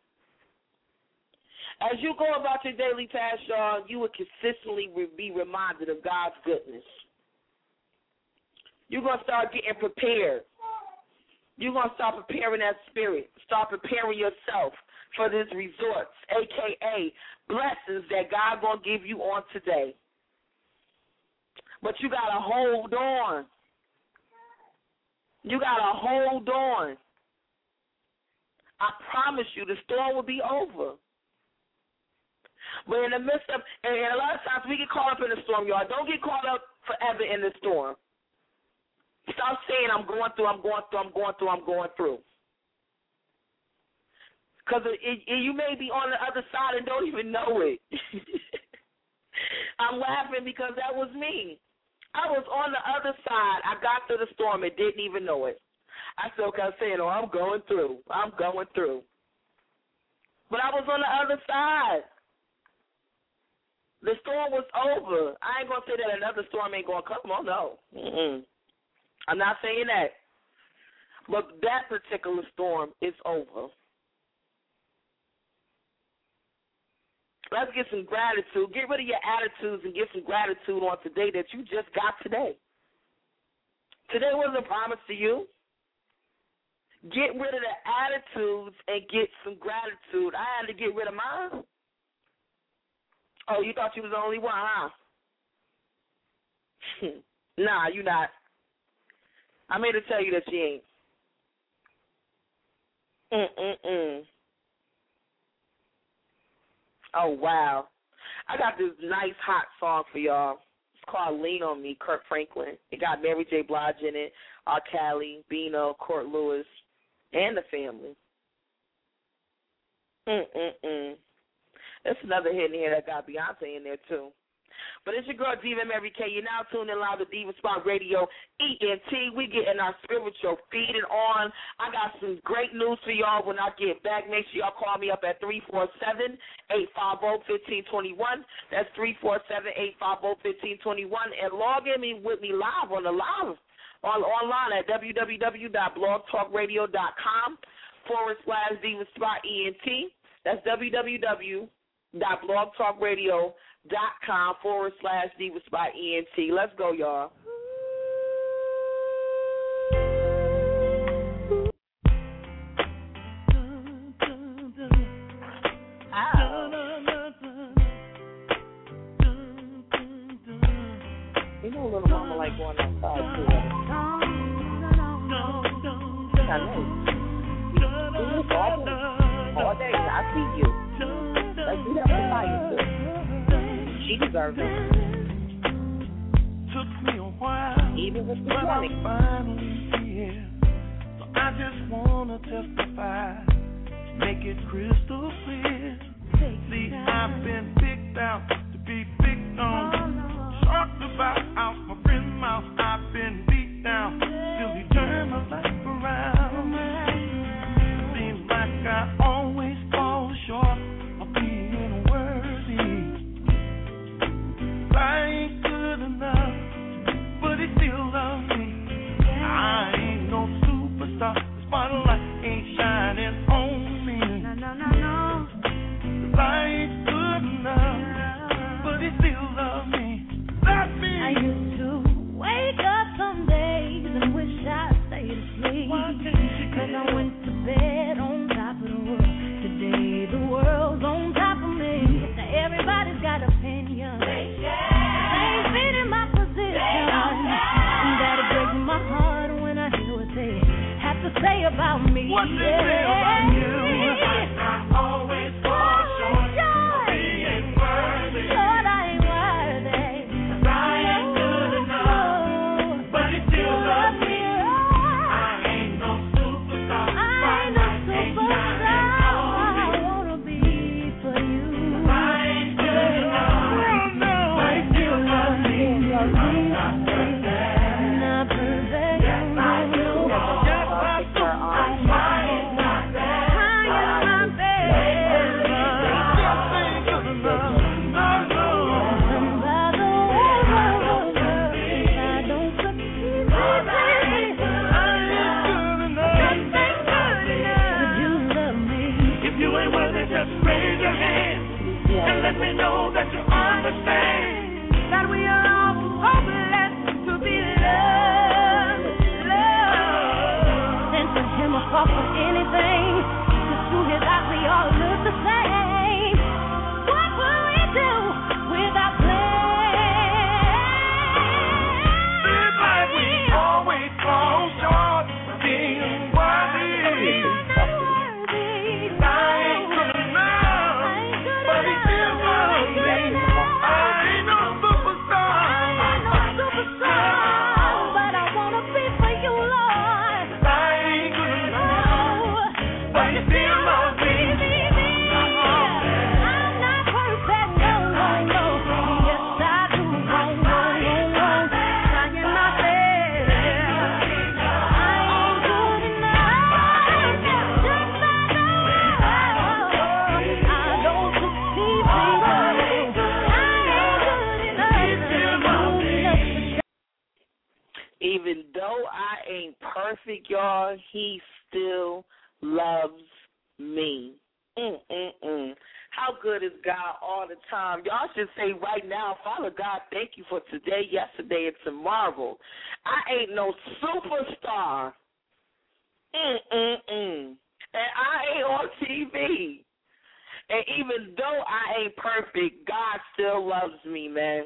Speaker 2: As you go about your daily task, y'all, you will consistently be reminded of God's goodness. You're going to start getting prepared. You're going to start preparing that spirit. Start preparing yourself for these resorts, a.k.a. blessings that God going to give you on today. But you got to hold on. You got to hold on. I promise you the storm will be over. But in the midst of, and a lot of times we get caught up in the storm, y'all. Don't get caught up forever in the storm. Stop saying I'm going through. Because you may be on the other side and don't even know it. I'm laughing because that was me. I was on the other side. I got through the storm and didn't even know it. I still kept saying, oh, I'm going through. But I was on the other side. The storm was over. I ain't going to say that another storm ain't going to come. Oh, no. I'm not saying that. But that particular storm is over. Let's get some gratitude. Get rid of your attitudes and get some gratitude on today that you just got today. Today wasn't promised to you. Get rid of the attitudes and get some gratitude. I had to get rid of mine. Oh, you thought you was the only one, huh? Nah, you not. I'm here to tell you that you ain't. Oh, wow. I got this nice hot song for y'all. It's called Lean on Me, Kirk Franklin. It got Mary J. Blige in it, R. Kelly, Bino, Court Lewis, and the family. There's another hit in here that got Beyonce in there, too. But it's your girl, Diva Mary K. You're now tuned in live to Diva Spot Radio, ENT. We getting our spiritual feeding on. I got some great news for y'all when I get back. Make sure y'all call me up at 347-850-1521. That's 347-850-1521. And log in with me live on the live online at www.blogtalkradio.com/Diva Spot ENT. That's www.blogtalkradio.com/Diva Spot ENT. Let's go, y'all. You know, little mama like going outside too. I know. All day. I see you. Like, you have to buy you too. She deserves it.
Speaker 4: Took me a while,
Speaker 2: even with the
Speaker 4: but I'm finally here. So I just wanna testify, make it crystal clear. See, I've been picked out to be picked on, talked about out my friend's mouth. I've been beat down till he turned my life around. Seems like I always fall short of being worthy. I ain't good enough, but he still loves me. I ain't no superstar, the spotlight ain't shining on me. No. What they say about you? I always fall short of being worthy.
Speaker 3: Lord, I ain't worthy.
Speaker 4: 'Cause I ain't good enough, but He still loves me. I ain't no superstar.
Speaker 3: I ain't no superstar. I wanna be for you.
Speaker 4: I ain't good enough, but He still loves me. I'm not perfect.
Speaker 3: Not perfect.
Speaker 4: Yes, I do. Yes, I do. I'm trying my best.
Speaker 3: Trying my best.
Speaker 4: Just ain't good enough. No.
Speaker 3: And by the way, if I don't succeed, baby,
Speaker 4: I ain't good enough.
Speaker 3: just ain't good enough. But you love me.
Speaker 4: If you ain't worthy, just raise your hand and let me know that you understand
Speaker 3: That we are all hopeless to be loved. And for him to fall for anything, just to his eyes we all look the same. What will we do without
Speaker 4: Seems like we always fall short of being worthy. I ain't good enough, but He still loves me. I ain't no superstar.
Speaker 3: But I wanna be for you, Lord.
Speaker 4: I ain't good enough, but He still loves me.
Speaker 3: I'm not perfect, no. Yes, I do. Trying my best. I ain't good enough. Just I don't succeed, baby. I ain't good enough.
Speaker 2: Even though I ain't perfect, y'all, He still loves me. How good is God all the time? Y'all should say right now, Father God, thank you for today, yesterday, and tomorrow. I ain't no superstar. And I ain't on TV. And even though I ain't perfect, God still loves me, man.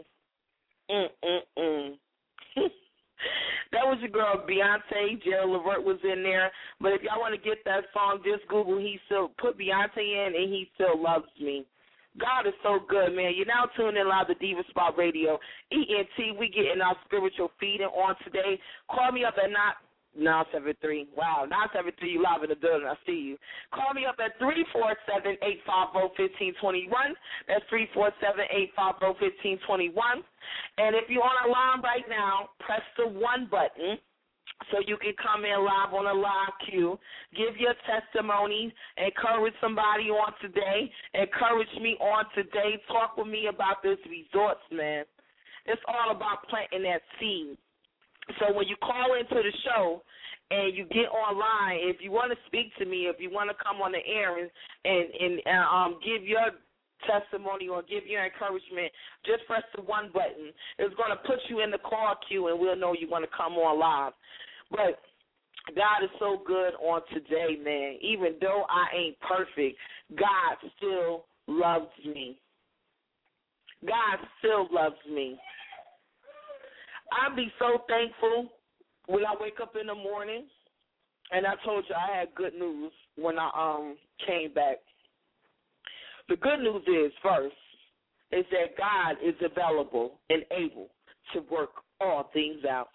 Speaker 2: That was your girl Beyonce. Gerald Levert was in there. But if y'all want to get that song, just Google put Beyonce in, and He Still Loves Me. God is so good, man. You're now tuning in live to Diva Spot Radio. ENT, we getting our spiritual feeding on today. Call me up at 973. Wow, 973, you live in the building. I see you. Call me up at 347-850-1521. That's 347-850-1521. And if you're on a line right now, press the 1 button so you can come in live on a live queue. Give your testimony. Encourage somebody on today. Encourage me on today. Talk with me about this resorts, man. It's all about planting that seed. So when you call into the show and you get online, if you want to speak to me, if you want to come on the air and give your testimony or give your encouragement, just press the 1 button. It's going to put you in the call queue, and we'll know you want to come on live. But God is so good on today, man. Even though I ain't perfect, God still loves me. God still loves me. I'll be so thankful when I wake up in the morning, and I told you I had good news when I came back. The good news is, first, is that God is available and able to work all things out.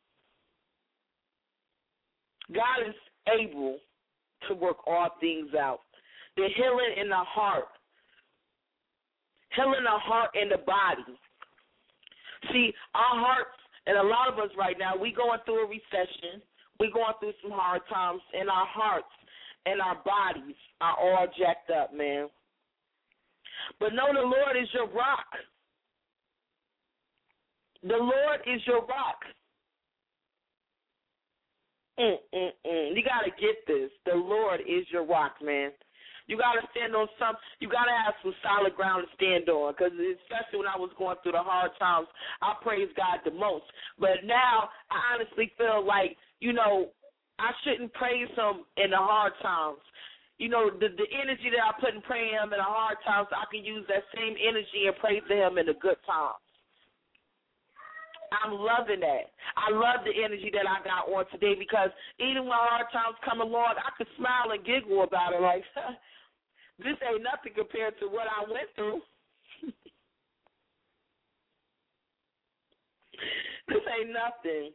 Speaker 2: God is able to work all things out. The healing in the heart, and the body. See, our hearts, and a lot of us right now, we going through a recession. We going through some hard times, and our hearts and our bodies are all jacked up, man. But know the Lord is your rock. The Lord is your rock. You got to get this. The Lord is your rock, man. You got to stand on you got to have some solid ground to stand on, because especially when I was going through the hard times, I praised God the most. But now I honestly feel like, I shouldn't praise Him in the hard times. The energy that I put in praying Him in the hard times, I can use that same energy and praise Him in the good times. I'm loving that. I love the energy that I got on today because even when hard times come along, I could smile and giggle about it like, this ain't nothing compared to what I went through. This ain't nothing.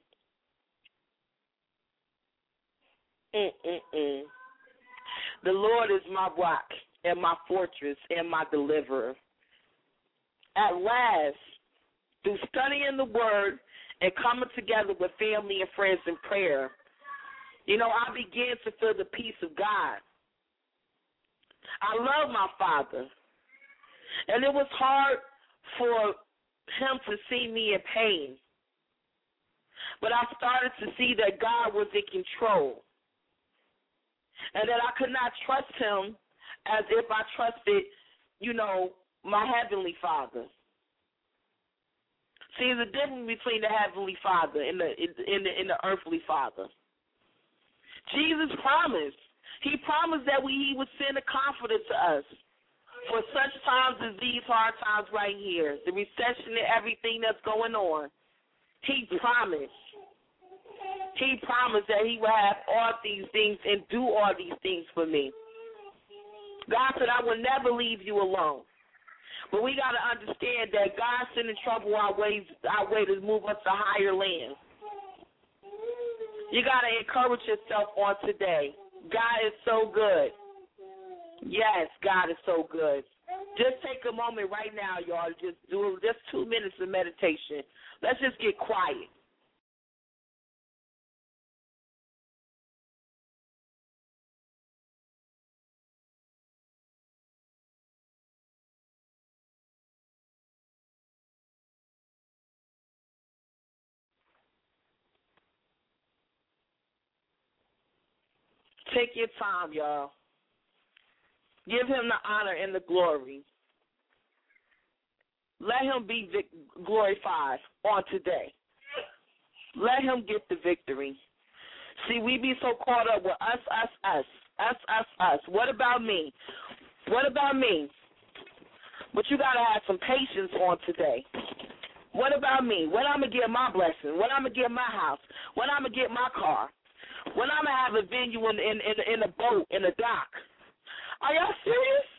Speaker 2: The Lord is my rock and my fortress and my deliverer. At last, through studying the Word and coming together with family and friends in prayer, I began to feel the peace of God. I love my Father, and it was hard for him to see me in pain. But I started to see that God was in control and that I could not trust him as if I trusted, my Heavenly Father. See, there's a difference between the Heavenly Father and the earthly Father. Jesus promised. He promised that he would send a comforter to us for such times as these hard times right here, the recession and everything that's going on. He promised. He promised that he would have all these things and do all these things for me. God said, I will never leave you alone. But we got to understand that God sending trouble our way to move us to higher lands. You got to encourage yourself on today. God is so good. Yes, God is so good. Just take a moment right now, y'all. Just do just 2 minutes of meditation. Let's just get quiet. Take your time, y'all. Give him the honor and the glory. Let him be glorified on today. Let him get the victory. See, we be so caught up with us. What about me? What about me? But you got to have some patience on today. What about me? When I'm going to get my blessing? When I'm going to get my house? When I'm going to get my car? When I'm going to have a venue in a boat, in a dock? Are y'all serious?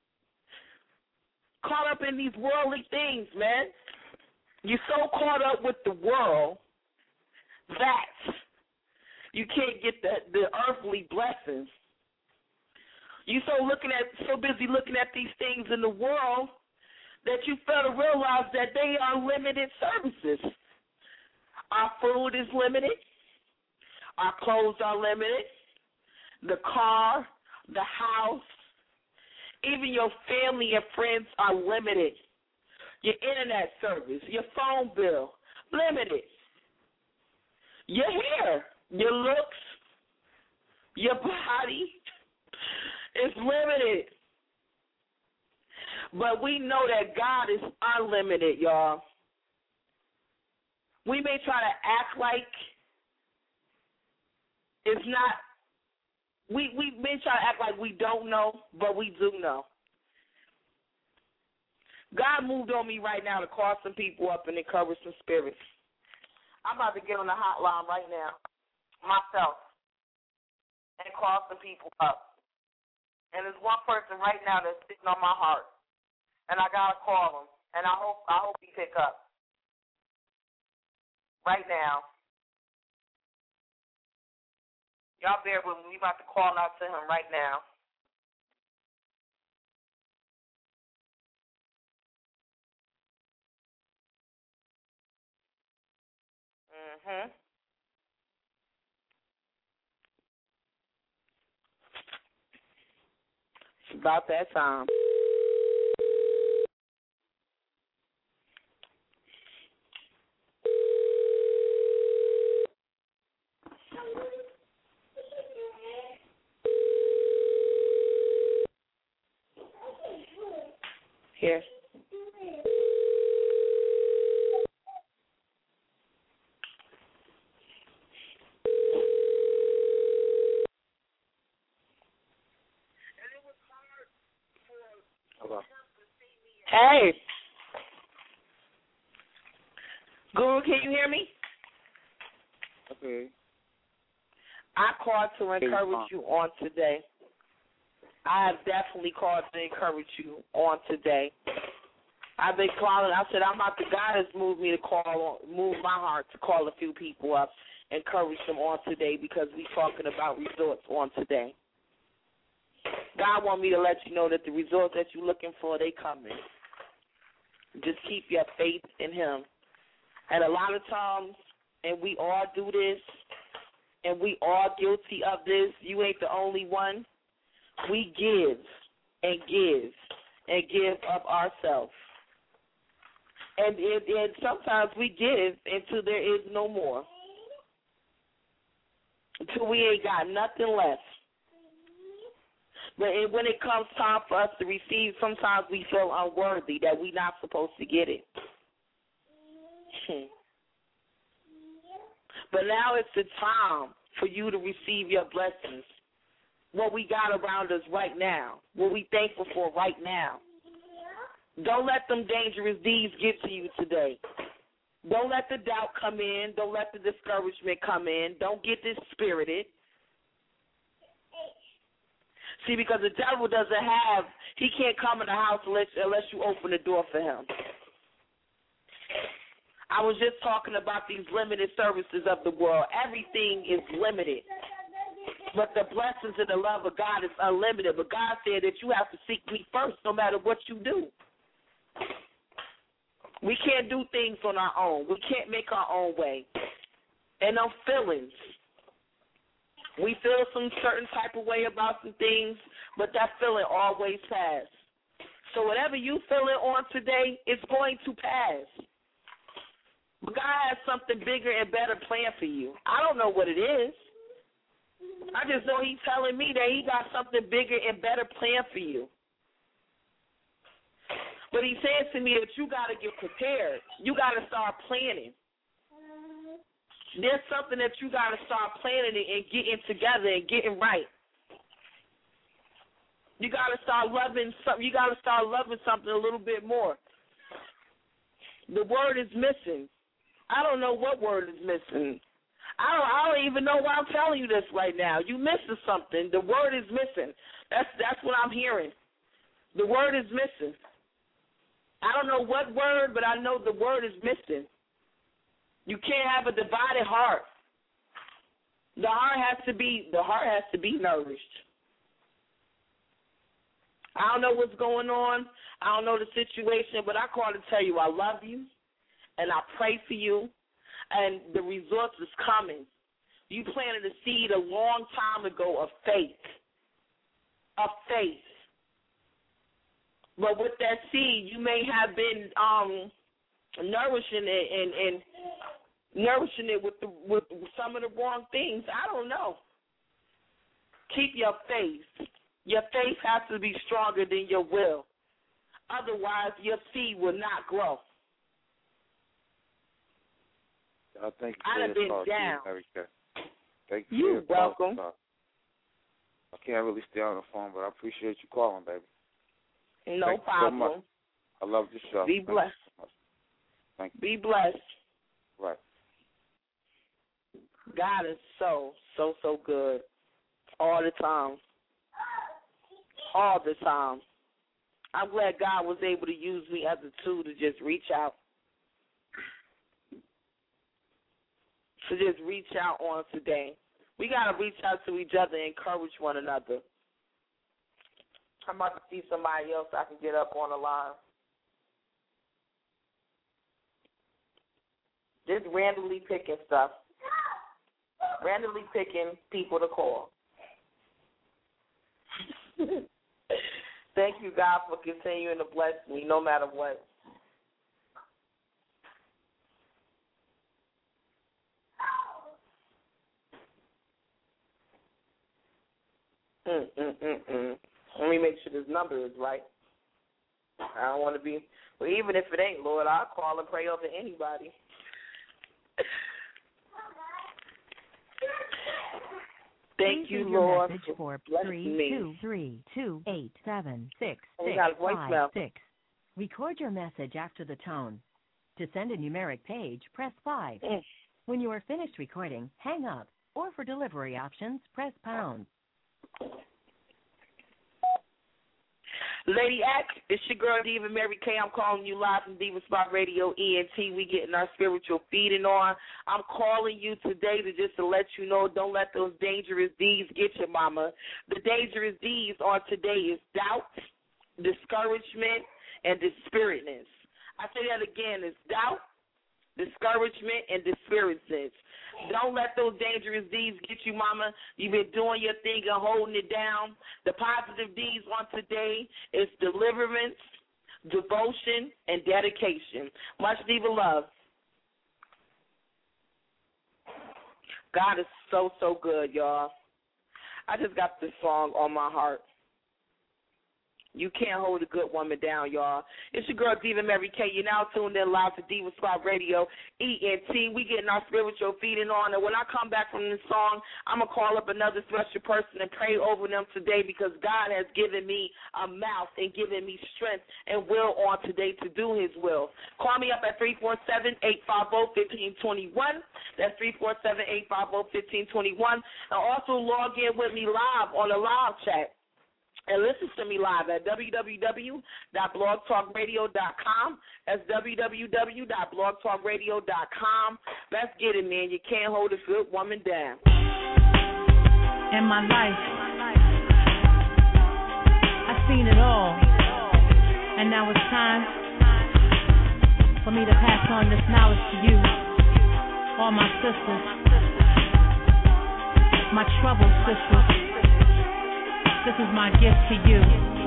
Speaker 2: Caught up in these worldly things, man. You're so caught up with the world that you can't get the earthly blessings. You're so busy looking at these things in the world that you fail to realize that they are limited services. Our food is limited. Our clothes are limited. The car, the house, even your family and friends are limited. Your internet service, your phone bill, limited. Your hair, your looks, your body is limited. But we know that God is unlimited, y'all. We may try to act like it's not. We may try to act like we don't know, but we do know. God moved on me right now to call some people up and encourage some spirits. I'm about to get on the hotline right now, myself, and call some people up. And there's one person right now that's sitting on my heart, and I gotta call him. And I hope he pick up right now. Y'all bear with me. We about to call out to him right now. It's about that time. Here. Hello. Hey. Guru, can you hear me?
Speaker 5: Okay.
Speaker 2: I called to encourage you on today. I have definitely called to encourage you on today. I've been calling. I said God has moved me to move my heart to call a few people up, encourage them on today because we're talking about results on today. God want me to let you know that the results that you're looking for, they coming. Just keep your faith in Him. And a lot of times, and we all do this, and we all guilty of this. You ain't the only one. We give and give and give of ourselves. And sometimes we give until there is no more. Until we ain't got nothing left. But when it comes time for us to receive, sometimes we feel unworthy that we're not supposed to get it. But now it's the time for you to receive your blessings. What we got around us right now, what we thankful for right now. Don't let them dangerous deeds get to you today. Don't let the doubt come in. Don't let the discouragement come in. Don't get dispirited. See, because the devil he can't come in the house unless you open the door for him. I was just talking about these limited services of the world. Everything is limited. But the blessings and the love of God is unlimited. But God said that you have to seek me first no matter what you do. We can't do things on our own. We can't make our own way. And no feelings. We feel some certain type of way about some things, but that feeling always passes. So whatever you feeling on today, it's going to pass. But God has something bigger and better planned for you. I don't know what it is. I just know He's telling me that He got something bigger and better planned for you. But He says to me that you got to get prepared. You got to start planning. There's something that you got to start planning and getting together and getting right. You got to start loving something. You got to start loving something a little bit more. The word is missing. I don't know what word is missing. I don't even know why I'm telling you this right now. You missing something. The word is missing. That's what I'm hearing. The word is missing. I don't know what word, but I know the word is missing. You can't have a divided heart. The heart has to be nourished. I don't know what's going on. I don't know the situation, but I call to tell you I love you and I pray for you, and the results is coming. You planted a seed a long time ago of faith. Of faith. But with that seed, you may have been nourishing it and nourishing it with some of the wrong things. I don't know. Keep your faith. Your faith has to be stronger than your will. Otherwise, your seed will not grow.
Speaker 5: I thank you
Speaker 2: I'd have been down.
Speaker 5: Thank you.
Speaker 2: You're welcome.
Speaker 5: I can't really stay on the phone, but I appreciate you calling, baby.
Speaker 2: No problem.
Speaker 5: So much. I love the show.
Speaker 2: Be blessed.
Speaker 5: Thank you.
Speaker 2: Be blessed.
Speaker 5: Right.
Speaker 2: God is so good. All the time. All the time. I'm glad God was able to use me as a tool to just reach out. To just reach out on today. We got to reach out to each other and encourage one another. I'm about to see somebody else I can get up on the line. Just randomly picking stuff. Randomly picking people to call. Thank you, God, for continuing to bless me no matter what. Let me make sure this number is right. I don't want to be, well, even if it ain't, Lord, I'll call and pray over anybody. Thank you, Lord, for blessing me.
Speaker 1: 32328766656.
Speaker 2: We got a voicemail.
Speaker 1: Record your message after the tone. To send a numeric page, press 5. When you are finished recording, hang up. Or for delivery options, press pound.
Speaker 2: Lady X, it's your girl Diva Mary K. I'm calling you live from Diva Spot Radio ENT. We getting our spiritual feeding on. I'm calling you today to let you know, don't let those dangerous deeds get you, mama. The dangerous deeds on today is doubt, discouragement, and dispiritedness. I say that again, it's doubt, discouragement, and dispiritedness. Don't let those dangerous deeds get you, mama. You've been doing your thing and holding it down. The positive deeds on today is deliverance, devotion, and dedication. Much diva love. God is so, so good, y'all. I just got this song on my heart. You can't hold a good woman down, y'all. It's your girl, Diva Mary K. You're now tuned in live to Diva Spot Radio, ENT. We getting our spiritual feeding on. And when I come back from this song, I'm going to call up another special person and pray over them today because God has given me a mouth and given me strength and will on today to do his will. Call me up at 347-850-1521. That's 347-850-1521. And also log in with me live on the live chat. And listen to me live at www.blogtalkradio.com. That's www.blogtalkradio.com. Let's get it, man. You can't hold a good woman down.
Speaker 3: In my life, I've seen it all. And now it's time for me to pass on this knowledge to you, all my sisters, my troubled sisters. This is my gift to you.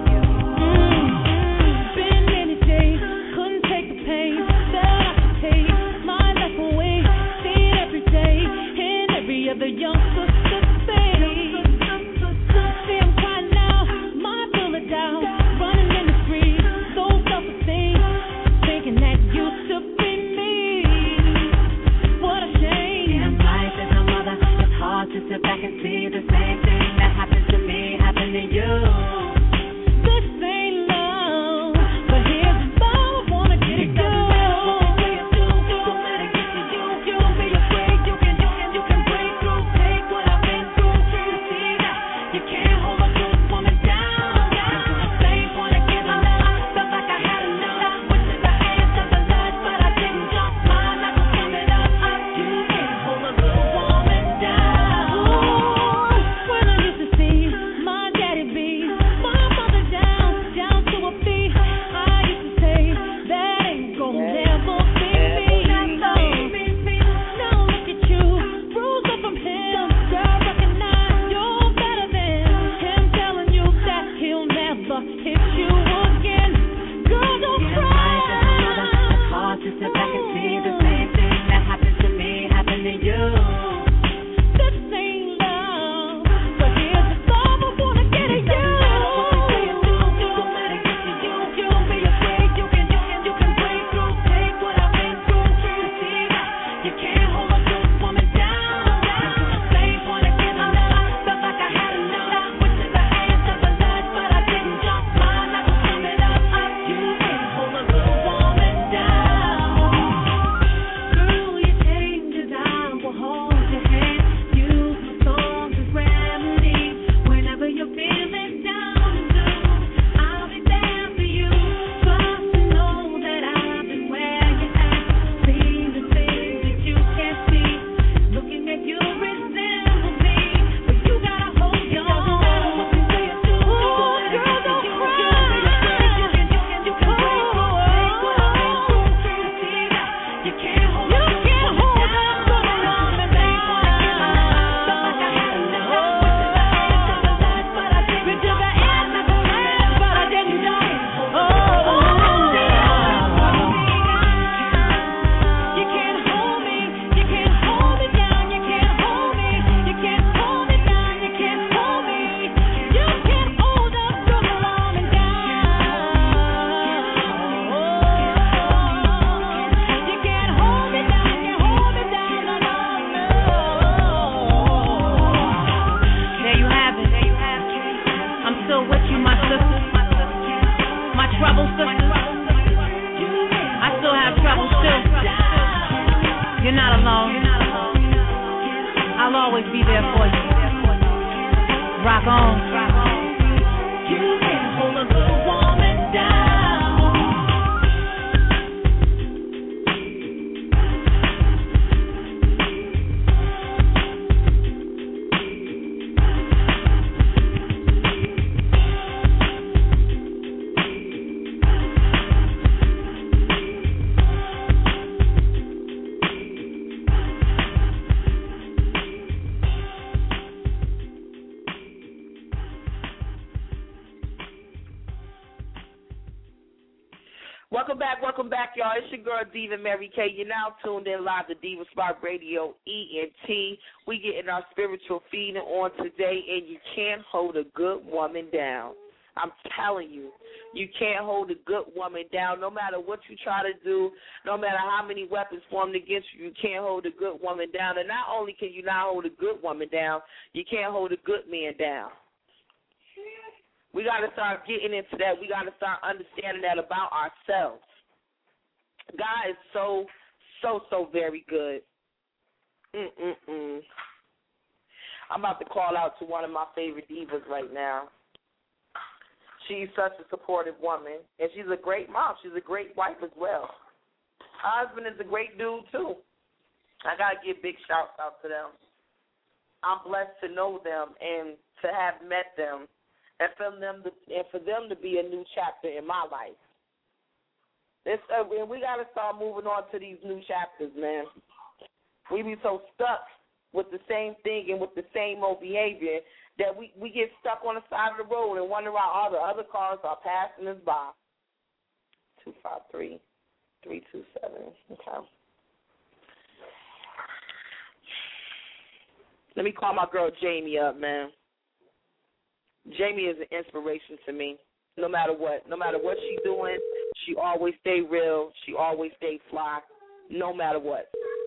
Speaker 3: Been many days, couldn't take the pain that I could take my life away. See it every day in every other young sister's face. See I'm crying now, my bill is down, running in the streets, so self-esteem, thinking that used to be me. What a shame. In life as a mother, it's hard to sit back and see the same thing that happened to me. To you. This ain't You're not alone. I'll always be there for you. Rock on. You can hold a good woman down.
Speaker 2: Welcome back, y'all. It's your girl, Diva Mary Kay. You're now tuned in live to Diva Spark Radio, ENT. We getting our spiritual feeding on today, and you can't hold a good woman down. I'm telling you, you can't hold a good woman down. No matter what you try to do, no matter how many weapons formed against you, you can't hold a good woman down. And not only can you not hold a good woman down, you can't hold a good man down. We got to start getting into that. We got to start understanding that about ourselves. God is so very good. I'm about to call out to one of my favorite divas right now. She's such a supportive woman, and she's a great mom. She's a great wife as well. Her husband is a great dude, too. I got to give big shouts out to them. I'm blessed to know them and to have met them, and for them to be a new chapter in my life. And we got to start moving on to these new chapters, man. We be so stuck with the same thing and with the same old behavior that we get stuck on the side of the road and wonder why all the other cars are passing us by. 253-327. Okay. Let me call my girl Jamie up, man. Jamie is an inspiration to me. No matter what she's doing, she always stay real. She always stay fly, no matter what.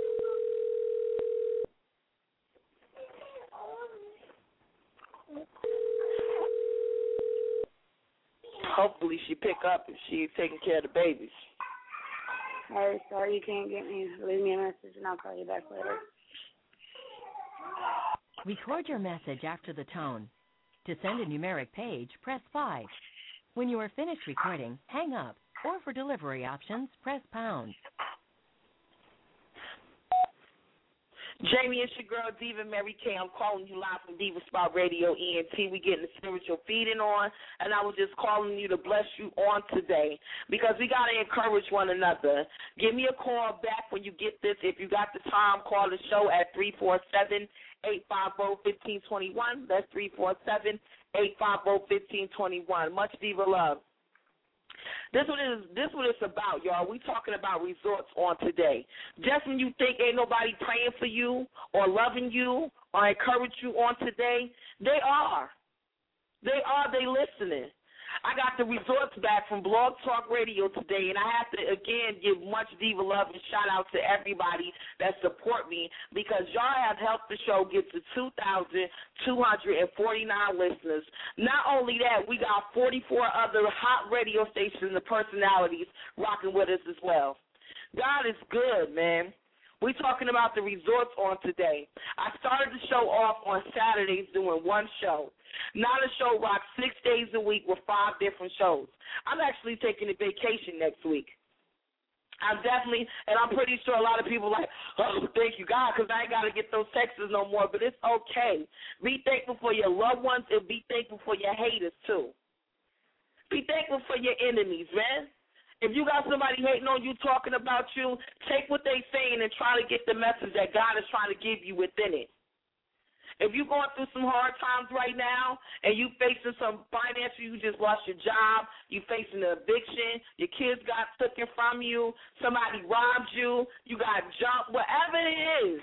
Speaker 2: Hopefully she pick up if she's taking care of the babies.
Speaker 6: Hey, sorry you can't get me. Leave me a message and I'll call you back later.
Speaker 1: Record your message after the tone. To send a numeric page, press 5. When you are finished recording, hang up, or for delivery options, press pound.
Speaker 2: Jamie, it's your girl, Diva Mary Kay. I'm calling you live from Diva Spark Radio, ENT. We getting the spiritual feeding on, and I was just calling you to bless you on today because we got to encourage one another. Give me a call back when you get this. If you got the time, call the show at 347-850-1521. That's 347-850-1521. Much Diva love. This what it's about, y'all. We talking about resorts on today. Just when you think ain't nobody praying for you or loving you or encourage you on today, they are. They listening. I got the resorts back from Blog Talk Radio today, and I have to, again, give much Diva love and shout-out to everybody that support me because y'all have helped the show get to 2,249 listeners. Not only that, we got 44 other hot radio stations and personalities rocking with us as well. God is good, man. We're talking about the resorts on today. I started the show off on Saturdays doing one show. Now the show rocks 6 days a week with 5 different shows. I'm actually taking a vacation next week. I'm pretty sure a lot of people are like, oh, thank you, God, because I ain't got to get those texts no more, but it's okay. Be thankful for your loved ones and be thankful for your haters, too. Be thankful for your enemies, man. If you got somebody hating on you, talking about you, take what they saying and try to get the message that God is trying to give you within it. If you're going through some hard times right now and you facing some financial, you just lost your job, you facing an eviction, your kids got taken from you, somebody robbed you, you got jumped, whatever it is,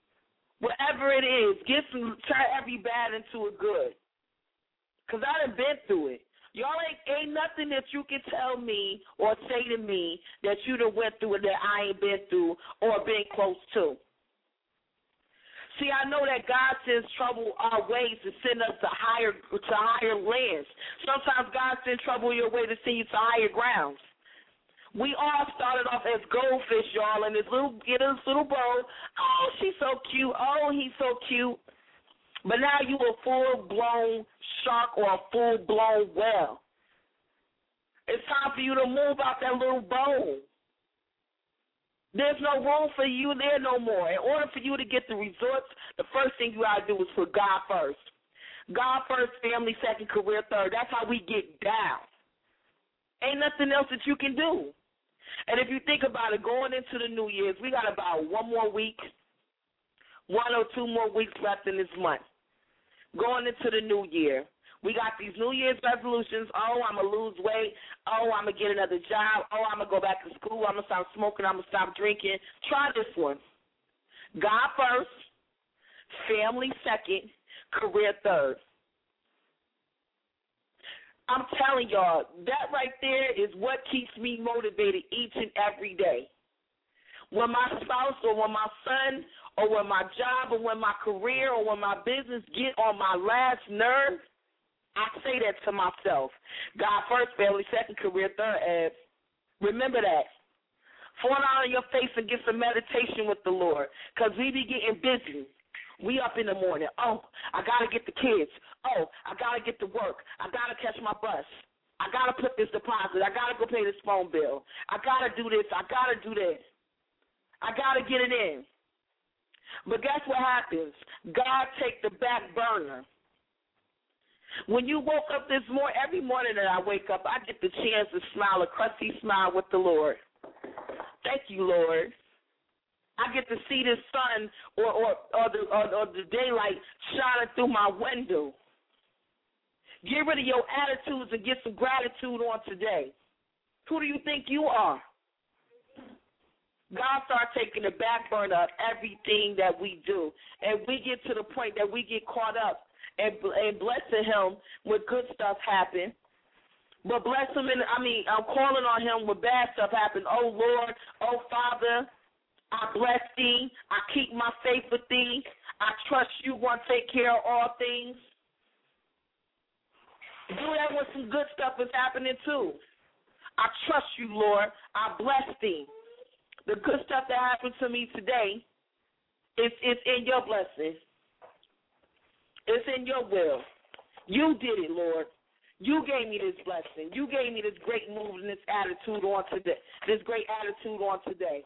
Speaker 2: turn every bad into a good. Because I done been through it. Y'all ain't nothing that you can tell me or say to me that you done went through and that I ain't been through or been close to. See, I know that God sends trouble our ways to send us to higher lands. Sometimes God sends trouble your way to send you to higher grounds. We all started off as goldfish, y'all, in this little bowl. Oh, she's so cute. Oh, he's so cute. But now you a full-blown shark or a full-blown whale. It's time for you to move out that little bowl. There's no room for you there no more. In order for you to get the results, the first thing you got to do is put God first. God first, family second, career third. That's how we get down. Ain't nothing else that you can do. And if you think about it, going into the New Year's, we got about 1 more week, 1 or 2 more weeks left in this month. Going into the New Year, we got these New Year's resolutions. Oh, I'm going to lose weight. Oh, I'm going to get another job. Oh, I'm going to go back to school. I'm going to stop smoking. I'm going to stop drinking. Try this one. God first, family second, career third. I'm telling y'all, that right there is what keeps me motivated each and every day. When my spouse or when my son or when my job or when my career or when my business get on my last nerve, I say that to myself. God first, family second, career third. And remember that. Fall down on your face and get some meditation with the Lord, because we be getting busy. We up in the morning. Oh, I got to get the kids. Oh, I got to get to work. I got to catch my bus. I got to put this deposit. I got to go pay this phone bill. I got to do this. I got to do that. I got to get it in. But guess what happens? God take the back burner. When you woke up this morning, every morning that I wake up, I get the chance to smile, a crusty smile with the Lord. Thank you, Lord. I get to see the sun or the daylight shining through my window. Get rid of your attitudes and get some gratitude on today. Who do you think you are? God start taking the back burner of everything that we do. And we get to the point that we get caught up and blessing him when good stuff happen. But bless him, I'm calling on him when bad stuff happen. Oh, Lord, oh, Father, I bless thee. I keep my faith with thee. I trust you going to take care of all things. Do that when some good stuff is happening too. I trust you, Lord. I bless thee. The good stuff that happened to me today is in your blessing. It's in your will. You did it, Lord. You gave me this blessing. You gave me this great move and this attitude on today. This great attitude on today.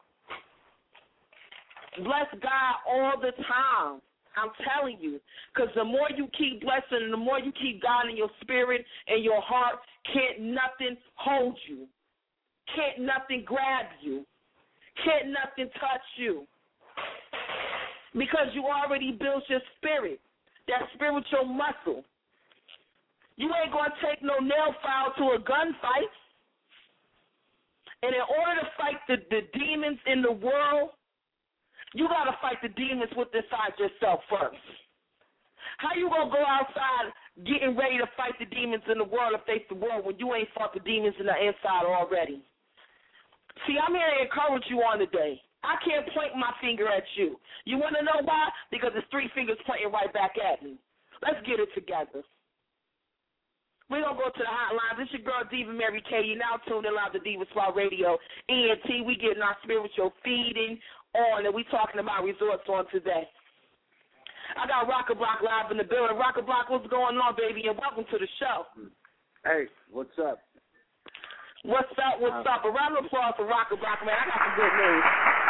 Speaker 2: Bless God all the time. I'm telling you. Because the more you keep blessing and the more you keep God in your spirit and your heart, can't nothing hold you. Can't nothing grab you. Can't nothing touch you. Because you already built your spirit, that spiritual muscle. You ain't going to take no nail file to a gunfight. And in order to fight the demons in the world, you got to fight the demons within yourself first. How you going to go outside getting ready to fight the demons in the world and face the world when you ain't fought the demons in the inside already? See, I'm here to encourage you on today. I can't point my finger at you. You want to know why? Because it's 3 fingers pointing right back at me. Let's get it together. We're going to go to the hotline. This is your girl, Diva Mary K. You're now tuned in live to Diva Swap Radio. ENT, we getting our spiritual feeding on, and we talking about resorts on today. I got Rocker Block live in the building. Rocker Block, what's going on, baby? And welcome to the show.
Speaker 7: Hey, what's up?
Speaker 2: What's up? What's up? A round of applause for Rocker Block, man. I got some good news.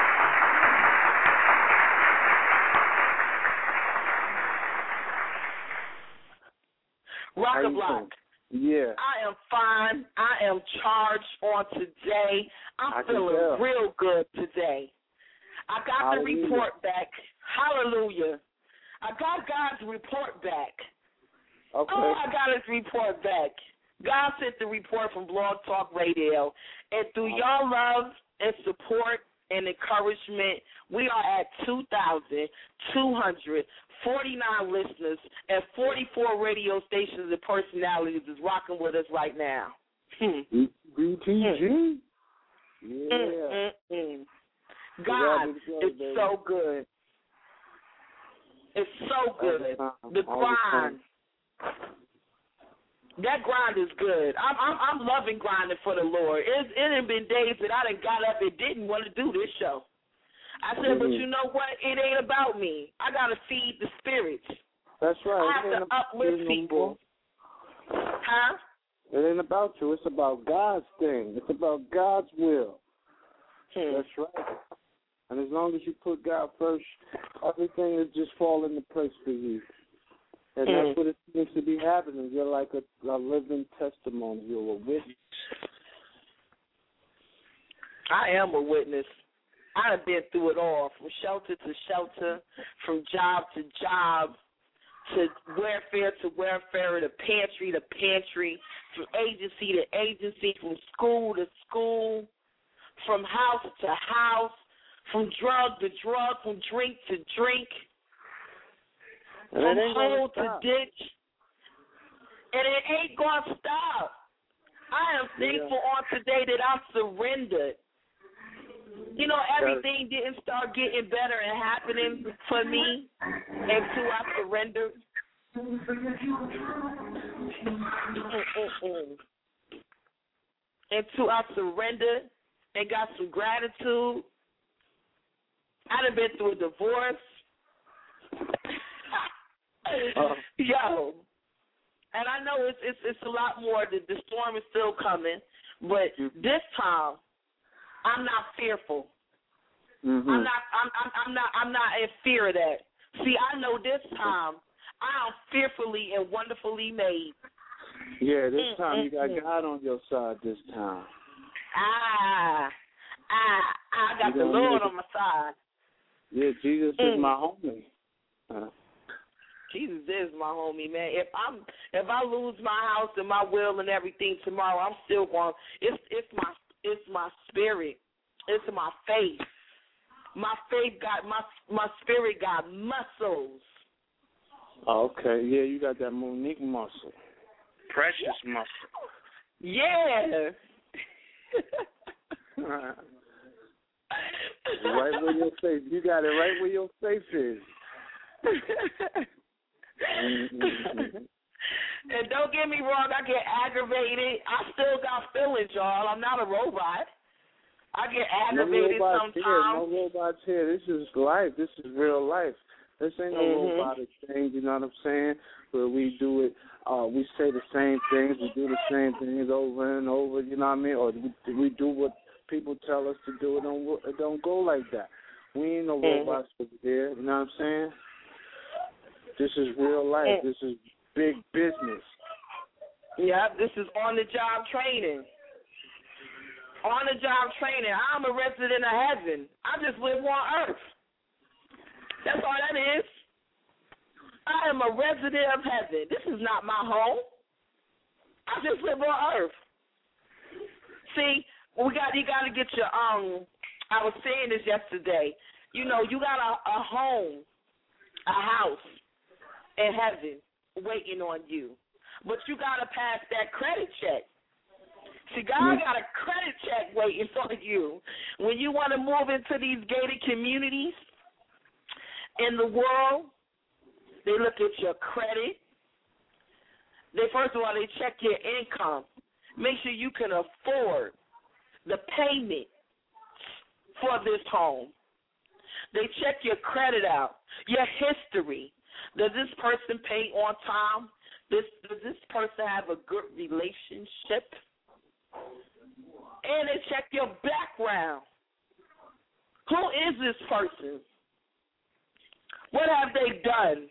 Speaker 2: Rocker Block.
Speaker 7: Yeah.
Speaker 2: I am fine. I am charged on today. I'm feeling real good today. I got the report back. Hallelujah. I got God's report back.
Speaker 7: Okay.
Speaker 2: Oh, I got his report back. God sent the report from Blog Talk Radio. And through your love and support and encouragement, we are at 2,249 listeners and 44 radio stations and personalities is rocking with us right now.
Speaker 7: BTG?
Speaker 2: Yeah. God is so good. It's so good. The grind. That grind is good. I'm loving grinding for the Lord. It have been days that I done got up and didn't want to do this show. I said, but you know what? It ain't about me. I got to feed the spirits.
Speaker 7: That's right.
Speaker 2: I have to uplift people. Huh?
Speaker 7: It ain't about you. It's about God's thing. It's about God's will. That's right. And as long as you put God first, everything will just fall into place for you. And that's what it seems to be happening. You're like a living testimony. You're a witness.
Speaker 2: I am a witness. I have been through it all, from shelter to shelter, from job to job, to welfare, to pantry, from agency to agency, from school to school, from house to house, from drug to drug, from drink to drink, from hole to ditch. And it ain't going to stop. I am thankful on today that I surrendered. You know, everything didn't start getting better and happening for me until I surrendered. Until I surrendered and got some gratitude. I done been through a divorce. Yo. And I know it's a lot more. The storm is still coming. But this time, I'm not fearful. I'm not in fear of that. See, I know this time I am fearfully and wonderfully made.
Speaker 7: Yeah, this time you got God on your side this time.
Speaker 2: I got the Lord on my side.
Speaker 7: Yeah, Jesus is my homie.
Speaker 2: Jesus is my homie, man. If I lose my house and my will and everything tomorrow, I'm still going. It's my spirit. It's my faith. My faith got my spirit got muscles.
Speaker 7: Okay, yeah, you got that Monique muscle. Precious muscle.
Speaker 2: Yeah.
Speaker 7: Right where your faith. You got it right where your faith is.
Speaker 2: And don't get me wrong, I get aggravated. I still got feelings, y'all. I'm not a robot. I get aggravated sometimes.
Speaker 7: No robots here. This is life. This is real life. This ain't no robotic thing, you know what I'm saying? Where we do it, we say the same things, we do the same things over and over, you know what I mean? Or we do what people tell us to do. It don't go like that. We ain't no robots over here, you know what I'm saying? This is real life. This is big business.
Speaker 2: Yeah, this is on-the-job training. On-the-job training. I'm a resident of heaven. I just live on earth. That's all that is. I am a resident of heaven. This is not my home. I just live on earth. See, you got to get your I was saying this yesterday. You know, you got a home, a house in heaven waiting on you. But you got to pass that credit check. See, God got a credit check waiting for you. When you want to move into these gated communities in the world, they look at your credit. First of all, they check your income. Make sure you can afford the payment for this home. They check your credit out, your history. Does this person pay on time? Does this person have a good relationship? And they check your background. Who is this person? What have they done?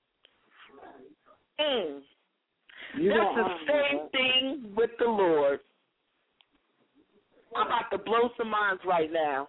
Speaker 2: That's the same thing with the Lord. I'm about to blow some minds right now.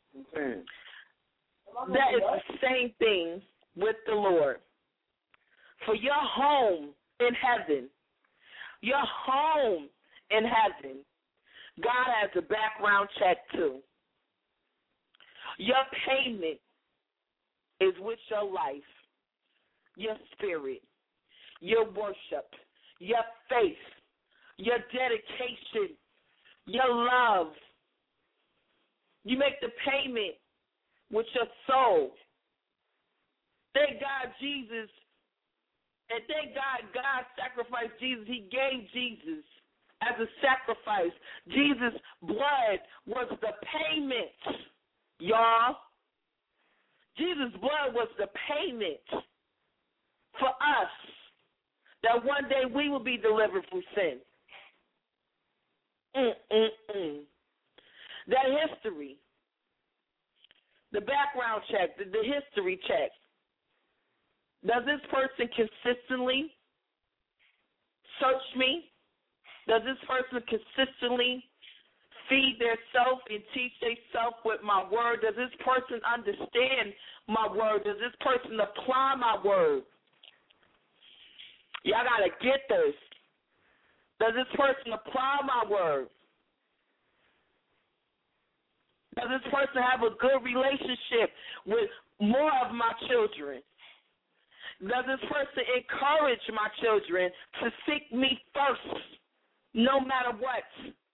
Speaker 2: That is the same thing with the Lord. For your home in heaven, your home in heaven, God has a background check too. Your payment is with your life, your spirit, your worship, your faith, your dedication, your love. You make the payment with your soul. Thank God Jesus And thank God, God sacrificed Jesus. He gave Jesus as a sacrifice. Jesus' blood was the payment, y'all. Jesus' blood was the payment for us that one day we will be delivered from sin. That history, the background check, the history check. Does this person consistently search me? Does this person consistently feed their self and teach their self with my word? Does this person understand my word? Does this person apply my word? Y'all got to get this. Does this person apply my word? Does this person have a good relationship with more of my children? Does this person encourage my children to seek me first, no matter what?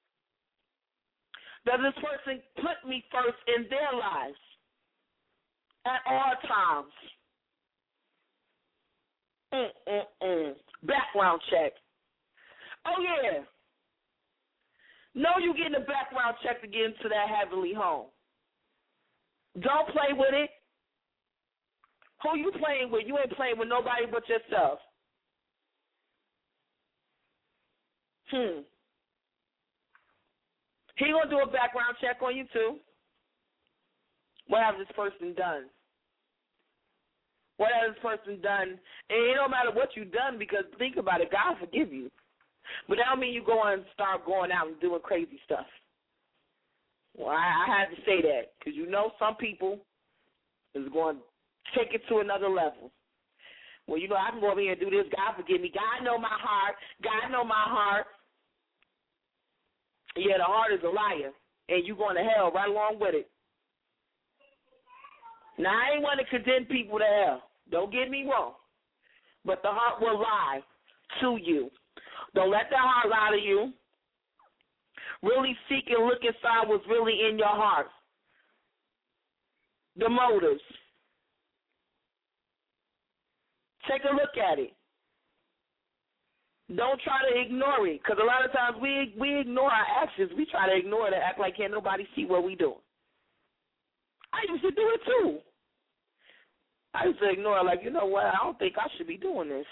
Speaker 2: Does this person put me first in their lives at all times? Background check. Oh, yeah. No, you getting a background check to get into that heavenly home. Don't play with it. Who you playing with? You ain't playing with nobody but yourself. He gonna do a background check on you too. What has this person done? What has this person done? And it don't matter what you done, because think about it, God forgive you. But that don't mean you go and start going out and doing crazy stuff. Well, I had to say that, because you know some people is going to take it to another level. Well, you know, I can go over here and do this. God forgive me. God know my heart. God know my heart. Yeah, the heart is a liar, and you going to hell right along with it. Now, I ain't want to condemn people to hell. Don't get me wrong. But the heart will lie to you. Don't let the heart lie to you. Really seek and look inside what's really in your heart. The motives. Take a look at it. Don't try to ignore it, because a lot of times we ignore our actions. We try to ignore it and act like can't nobody see what we doing. I used to do it too. I used to ignore it like, you know what, I don't think I should be doing this.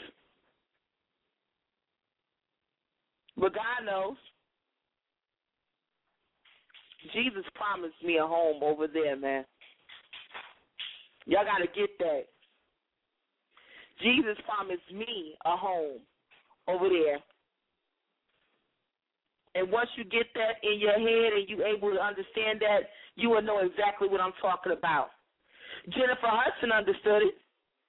Speaker 2: But God knows. Jesus promised me a home over there, man. Y'all got to get that. Jesus promised me a home over there. And once you get that in your head and you're able to understand that, you will know exactly what I'm talking about. Jennifer Hudson understood it.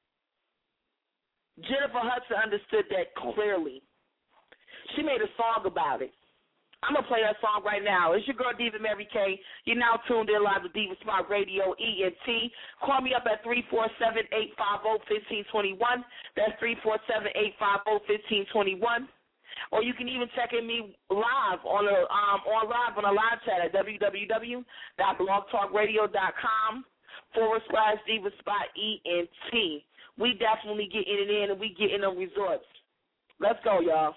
Speaker 2: Jennifer Hudson understood that clearly. She made a song about it. I'm going to play that song right now. It's your girl, Diva Mary Kay. You're now tuned in live to Diva Smart Radio, ENT. Call me up at 347-850-1521. That's 347-850-1521. Or you can even check in me live on a live chat at www.blogtalkradio.com/Diva Spot ENT. We definitely getting it in, and we getting them resorts. Let's go, y'all.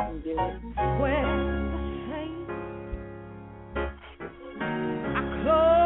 Speaker 3: Close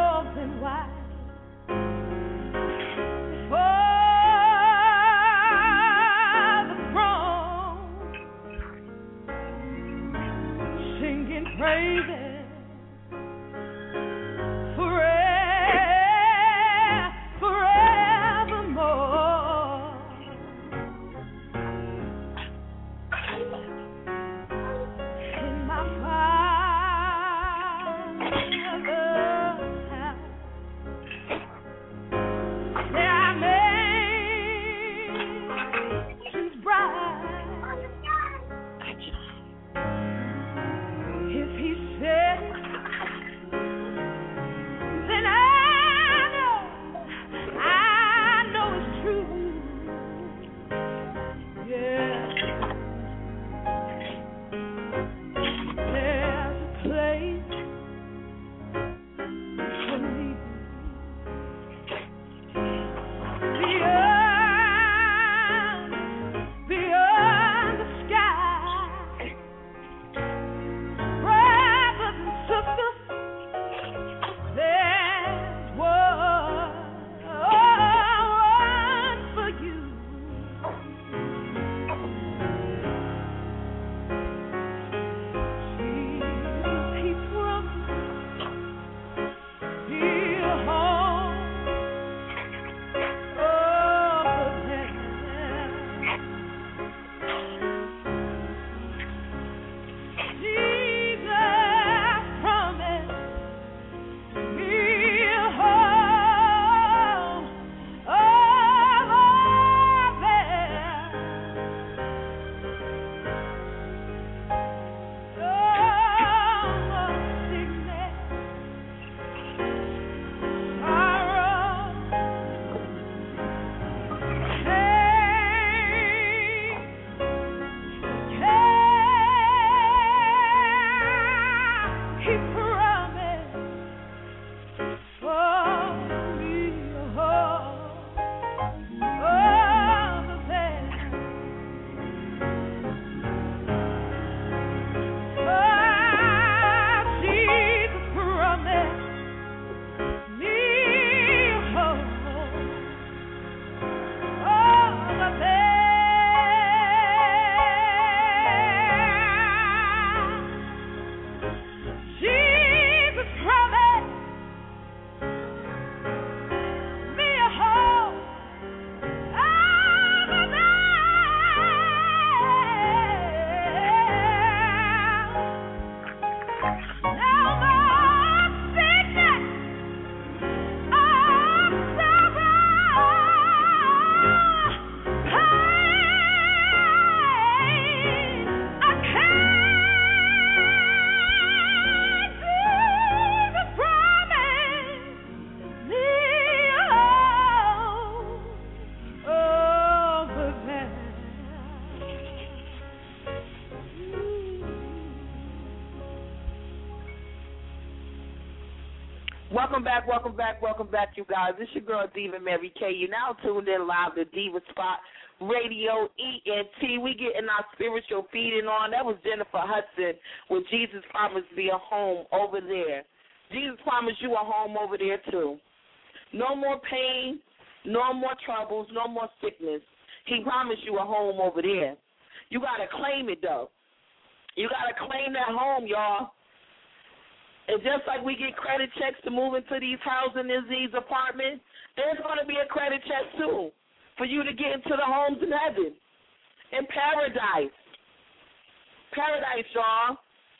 Speaker 2: Welcome back, you guys. This your girl, Diva Mary K. You're now tuned in live to Diva Spot Radio ENT. We getting our spiritual feeding on. That was Jennifer Hudson with Jesus Promised Me a Home Over There. Jesus promised you a home over there, too. No more pain, no more troubles, no more sickness. He promised you a home over there. You got to claim it, though. You got to claim that home, y'all. And just like we get credit checks to move into these housing in these apartments, there's going to be a credit check, too, for you to get into the homes in heaven, in paradise. Paradise, y'all.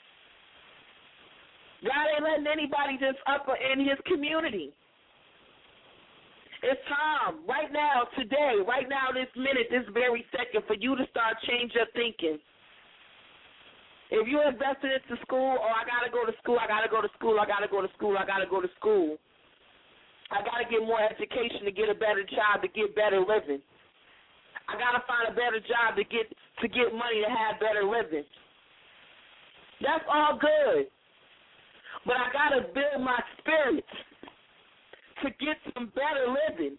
Speaker 2: God ain't letting anybody just up in his community. It's time, right now, today, right now, this minute, this very second, for you to start change your thinking. If you invested into school, I got to go to school, I got to go to school, I got to go to school, I got to go to school. I got to get more education to get a better job, to get better living. I got to find a better job to get money to have better living. That's all good. But I got to build my spirit to get some better living.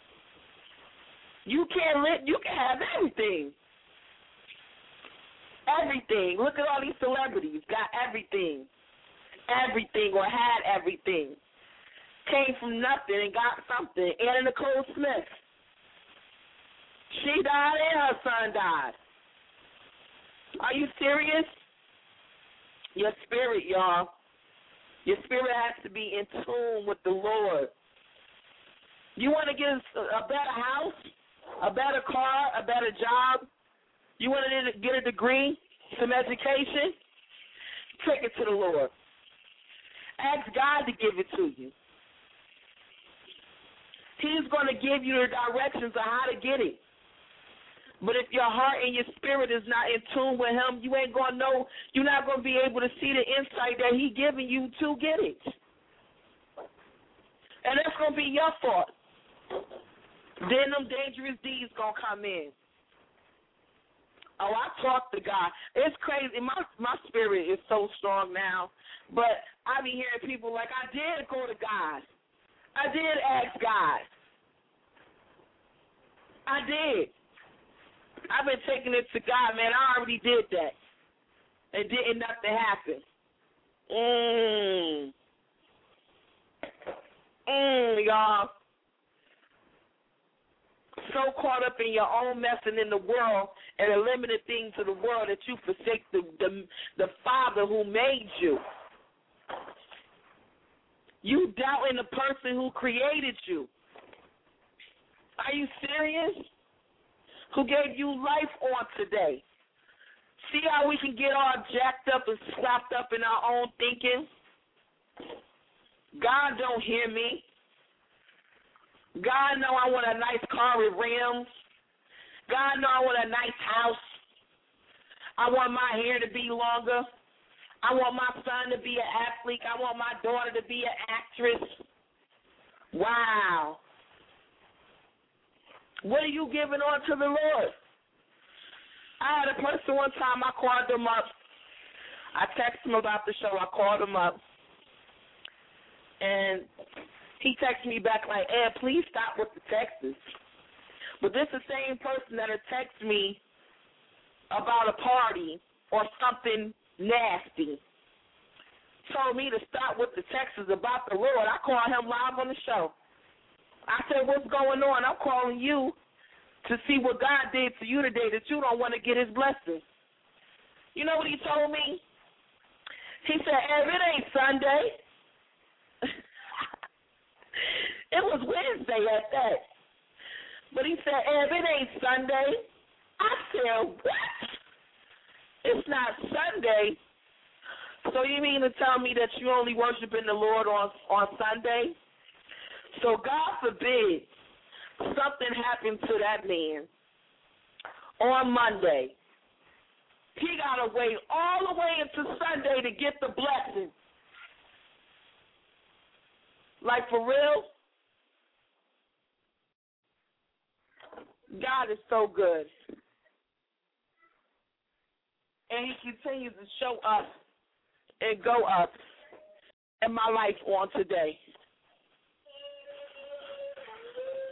Speaker 2: You can have everything. Everything. Look at all these celebrities. Got everything. Everything, or had everything. Came from nothing and got something. Anna Nicole Smith. She died and her son died. Are you serious? Your spirit, y'all. Your spirit has to be in tune with the Lord. You want to get a better house, a better car, a better job? You want to get a degree, some education? Take it to the Lord. Ask God to give it to you. He's going to give you the directions on how to get it. But if your heart and your spirit is not in tune with him, you ain't going to know, you're not going to be able to see the insight that he's giving you to get it. And that's going to be your fault. Then them dangerous deeds going to come in. Oh, I talk to God. It's crazy. My spirit is so strong now. But I be hearing people like, I did go to God. I did ask God. I did. I've been taking it to God, man. I already did that. And didn't nothing happen. Y'all. So caught up in your own mess and in the world and the limited things of the world that you forsake the Father who made you. You doubting the person who created you. Are you serious? Who gave you life on today. See how we can get all jacked up and slapped up in our own thinking? God don't hear me. God know I want a nice car with rims. God know I want a nice house. I want my hair to be longer. I want my son to be an athlete. I want my daughter to be an actress. Wow. What are you giving on to the Lord? I had a person one time, I called him up. I texted him about the show. I called him up. And he texted me back like, Ed, please stop with the texts. But this is the same person that had texted me about a party or something nasty. Told me to stop with the texts about the Lord. I called him live on the show. I said, what's going on? I'm calling you to see what God did to you today that you don't want to get his blessing. You know what he told me? He said, Ev, it ain't Sunday. It was Wednesday at that. But he said, Ev, it ain't Sunday. I said, what? It's not Sunday. So you mean to tell me that you only worshiping the Lord on Sunday? So God forbid something happened to that man on Monday. He got to wait all the way into Sunday to get the blessing. Like, for real? God is so good. And he continues to show up and go up in my life on today.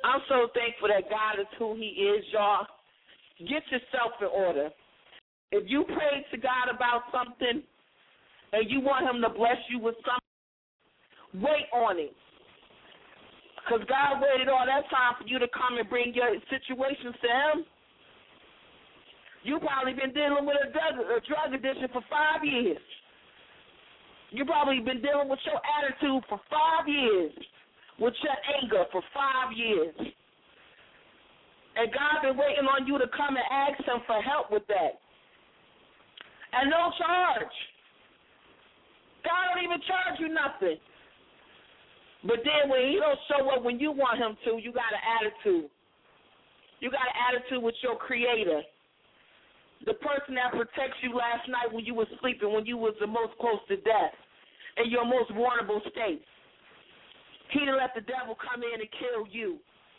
Speaker 2: I'm so thankful that God is who he is, y'all. Get yourself in order. If you pray to God about something and you want him to bless you with something, wait on it. Because God waited all that time for you to come and bring your situations to him. You probably been dealing with a drug addiction for 5 years. You probably been dealing with your attitude for 5 years, with your anger for 5 years. And God been waiting on you to come and ask him for help with that. And no charge. God don't even charge you nothing. But then when he don't show up when you want him to, you got an attitude. You got an attitude with your creator. The person that protects you last night when you were sleeping, when you was the most close to death, in your most vulnerable state. He didn't let the devil come in and kill you.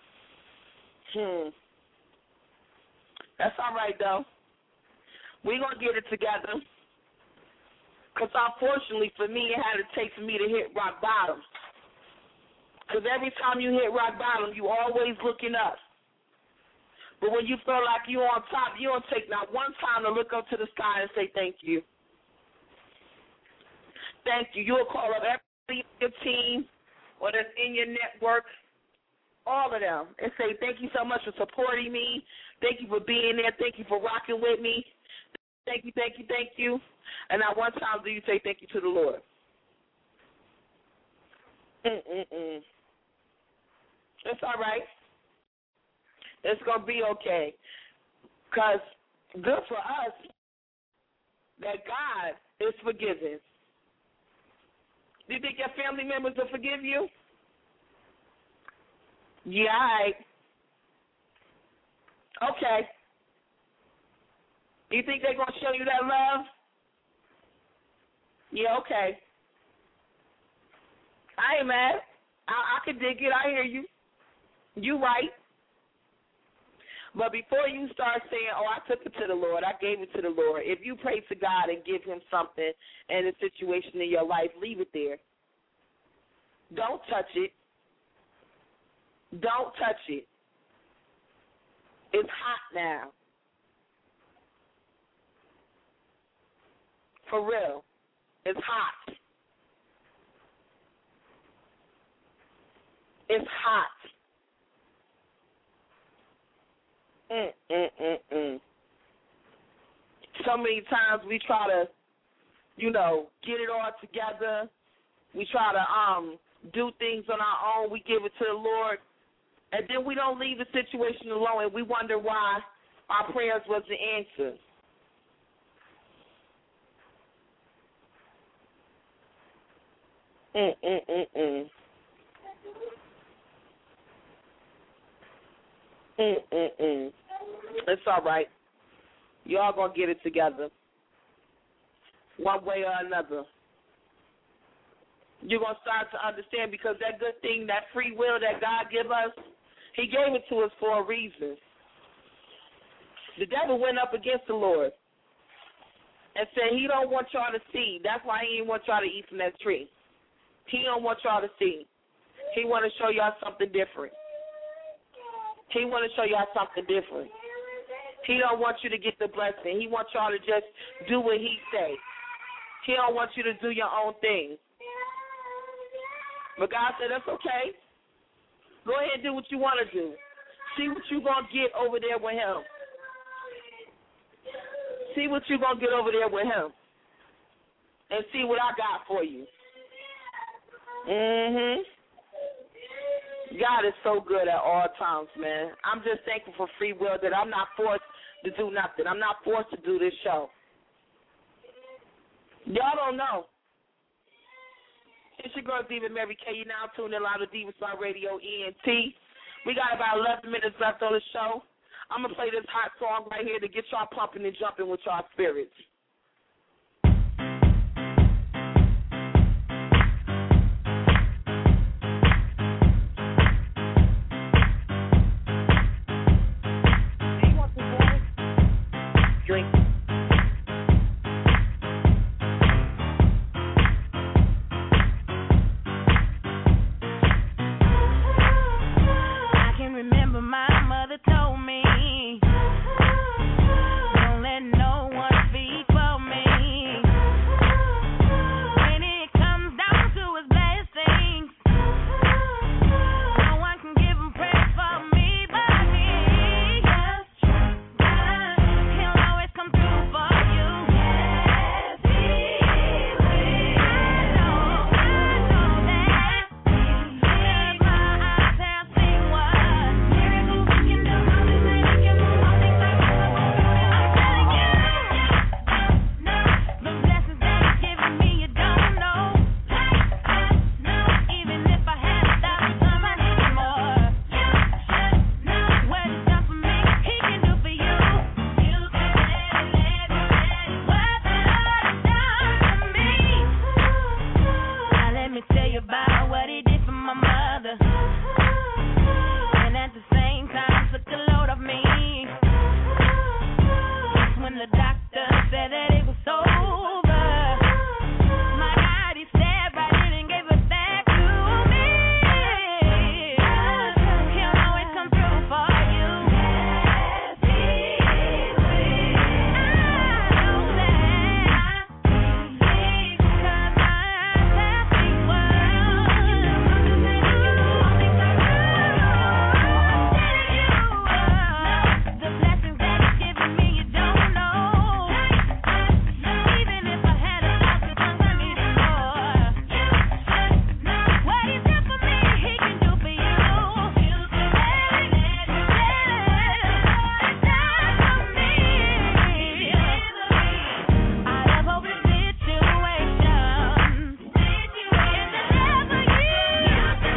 Speaker 2: That's all right, though. We're going to get it together. Because unfortunately for me, it had to take for me to hit rock bottom. Because every time you hit rock bottom, you always looking up. But when you feel like you're on top, you don't take not one time to look up to the sky and say thank you. Thank you. You'll call up everybody in your team or that's in your network, all of them, and say thank you so much for supporting me. Thank you for being there. Thank you for rocking with me. Thank you, thank you, thank you. And not one time do you say thank you to the Lord. It's all right. It's going to be okay. Because good for us that God is forgiving. Do you think your family members will forgive you? Yeah, all right. Okay. You think they're going to show you that love? Yeah, okay. I ain't mad. I can dig it. I hear you. You right. But before you start saying, oh, I took it to the Lord, I gave it to the Lord, if you pray to God and give him something in a situation in your life, leave it there. Don't touch it. Don't touch it. It's hot now. For real. It's hot. It's hot. So many times we try to, get it all together. We try to do things on our own. We give it to the Lord. And then we don't leave the situation alone, and we wonder why our prayers wasn't answered. It's all right. Y'all gonna get it together, one way or another. You're gonna start to understand, because that good thing, that free will that God give us, he gave it to us for a reason. The devil went up against the Lord and said he don't want y'all to see. That's why he didn't want y'all to eat from that tree. He don't want y'all to see. He want to show y'all something different. He want to show y'all something different. He don't want you to get the blessing. He wants y'all to just do what he say. He don't want you to do your own thing. But God said, that's okay. Go ahead and do what you want to do. See what you're going to get over there with him. See what you're going to get over there with him. And see what I got for you. God is so good at all times, man. I'm just thankful for free will, that I'm not forced to do nothing. I'm not forced to do this show. Y'all don't know. It's your girl, Diva Mary K. You now tuned in live to Diva Star Radio ENT. We got about 11 minutes left on the show. I'm going to play this hot song right here to get y'all pumping and jumping with y'all spirits.
Speaker 3: me about what he did for my mother. And at the same time took a load off me. That's when the doctor said that it was over. My God, he stared right in and gave it back to me. He'll always come through for you. Yes, he will. I know that. Because I have been the blessings that he's given me, you don't know. Even if I had 1,000 tongues, I need more. What he did for me, he can do for you. It's done for me. Out of hopeless situations, in the devil used to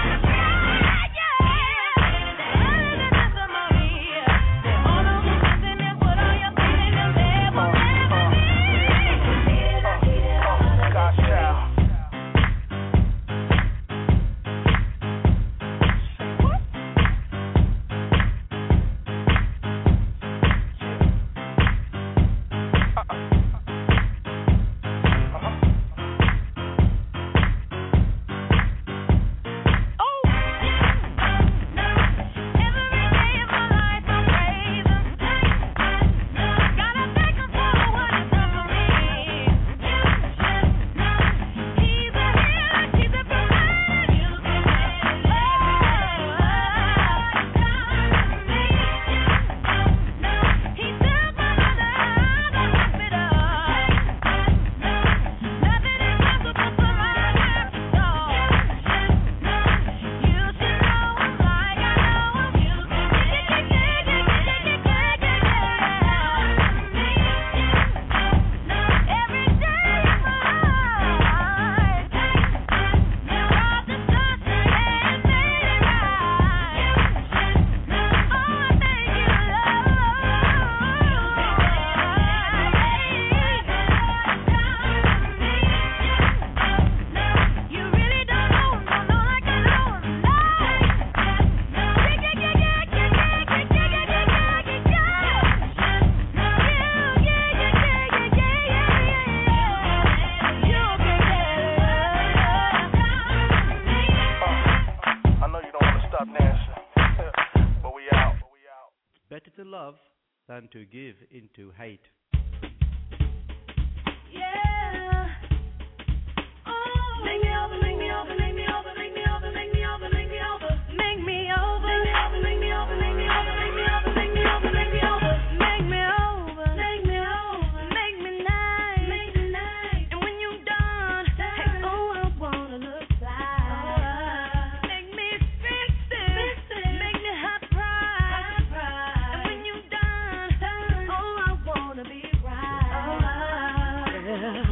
Speaker 8: Better to love than to give into hate.
Speaker 3: Yeah. Oh. Make me over, make me over, make me over, make me over, make me over, make me over, make me over, make me over, make me over, make me over, make me over, make me over, make me over, make me over, make me nice, and when you're done, hey, oh, I wanna look fly, make me fix it, make me hot pride, and when you're done, oh, I wanna be right.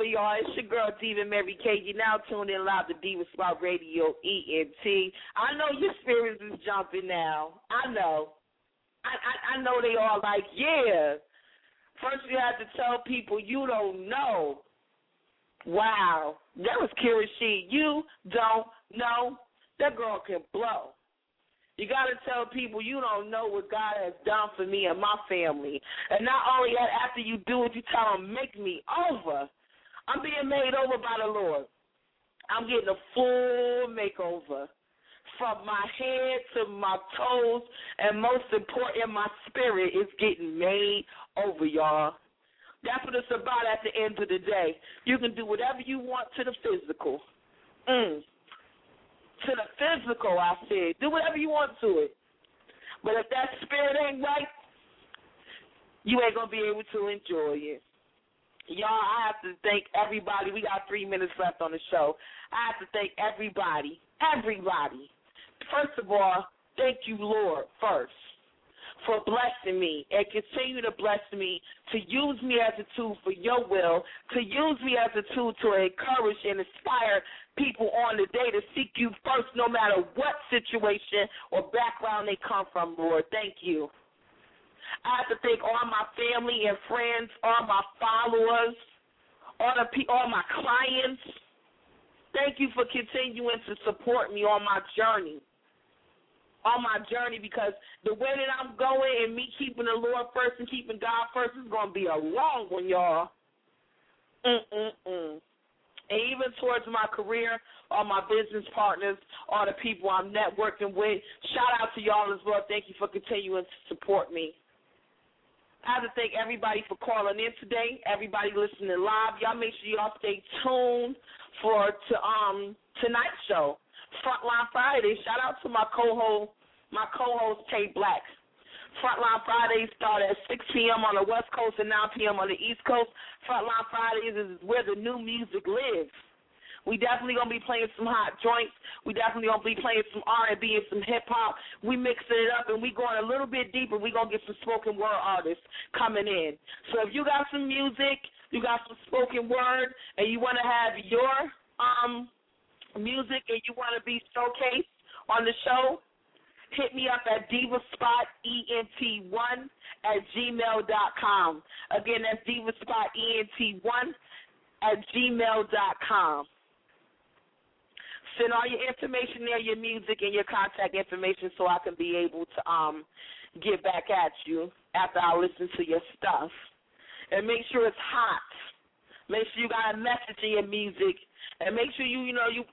Speaker 2: morning, y'all. It's your girl, Diva Mary K. You're now tuned in live to Diva Spot Radio, ENT. I know your spirits is jumping now. I know. I know they all like, yeah. First you have to tell people you don't know. Wow. That was Kira Sheed. You don't know. That girl can blow. You got to tell people you don't know what God has done for me and my family. And not only that, after you do it, you tell them, make me over. I'm being made over by the Lord. I'm getting a full makeover. From my head to my toes, and most important, my spirit is getting made over, y'all. That's what it's about at the end of the day. You can do whatever you want to the physical. To the physical, I said. Do whatever you want to it. But if that spirit ain't right, you ain't going to be able to enjoy it. Y'all, I have to thank everybody. We got 3 minutes left on the show. I have to thank everybody. First of all, thank you, Lord, first, for blessing me and continue to bless me, to use me as a tool for your will, to use me as a tool to encourage and inspire people on the day to seek you first no matter what situation or background they come from, Lord. Thank you. I have to thank all my family and friends, all my followers, all my clients. Thank you for continuing to support me on my journey. Because the way that I'm going and me keeping the Lord first and keeping God first is going to be a long one, y'all. And even towards my career, all my business partners, all the people I'm networking with, shout out to y'all as well. Thank you for continuing to support me. I have to thank everybody for calling in today, everybody listening live. Y'all make sure y'all stay tuned for tonight's show, Frontline Friday. Shout out to my co-host, Tay Black. Frontline Fridays start at 6 p.m. on the West Coast and 9 p.m. on the East Coast. Frontline Fridays is where the new music lives. We definitely going to be playing some hot joints. We definitely going to be playing some R&B and some hip-hop. We mixing it up, and we going a little bit deeper. We going to get some spoken word artists coming in. So if you got some music, you got some spoken word, and you want to have your music and you want to be showcased on the show, hit me up at divaspotent1@gmail.com. Again, that's divaspotent1@gmail.com. Send all your information there, your music, and your contact information so I can be able to get back at you after I listen to your stuff. And make sure it's hot. Make sure you got a message in your music. And make sure you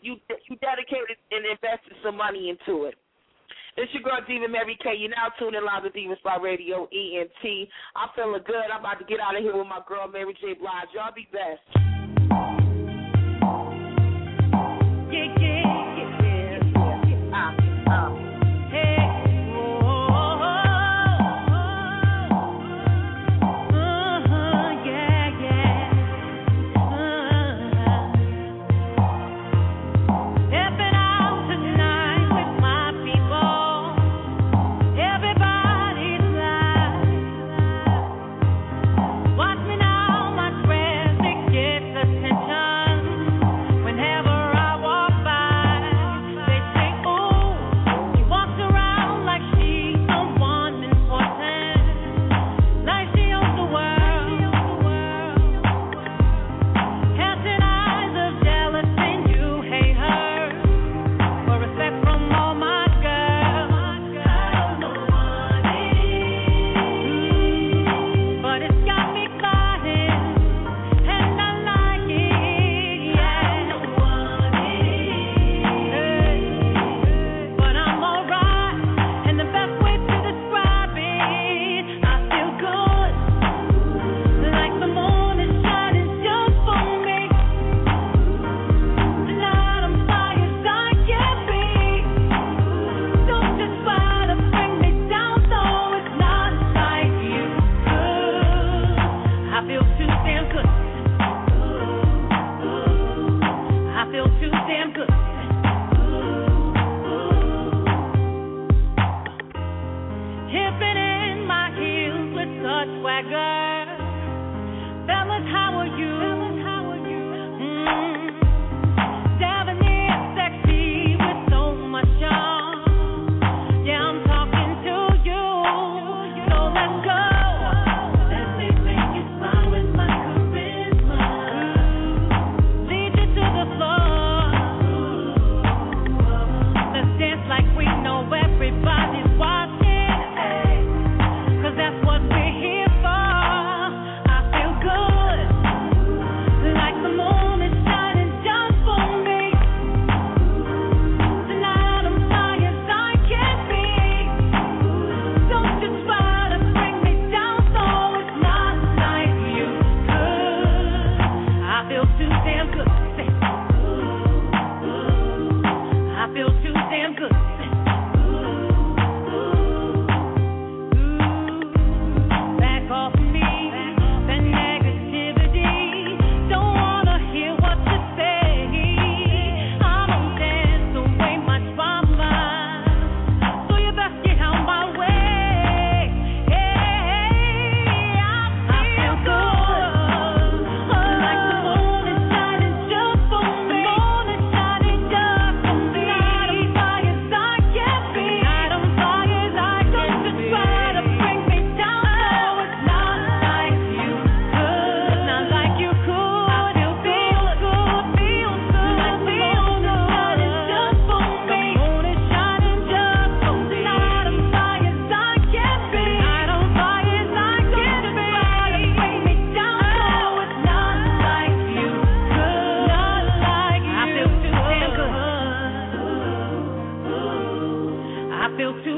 Speaker 2: dedicated and invested some money into it. It's your girl, Diva Mary K. You're now tuned in live to Diva Spot Radio, ENT. I'm feeling good. I'm about to get out of here with my girl, Mary J. Blige. Y'all be best.
Speaker 3: swagger. Fellas, how are you?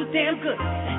Speaker 3: damn good.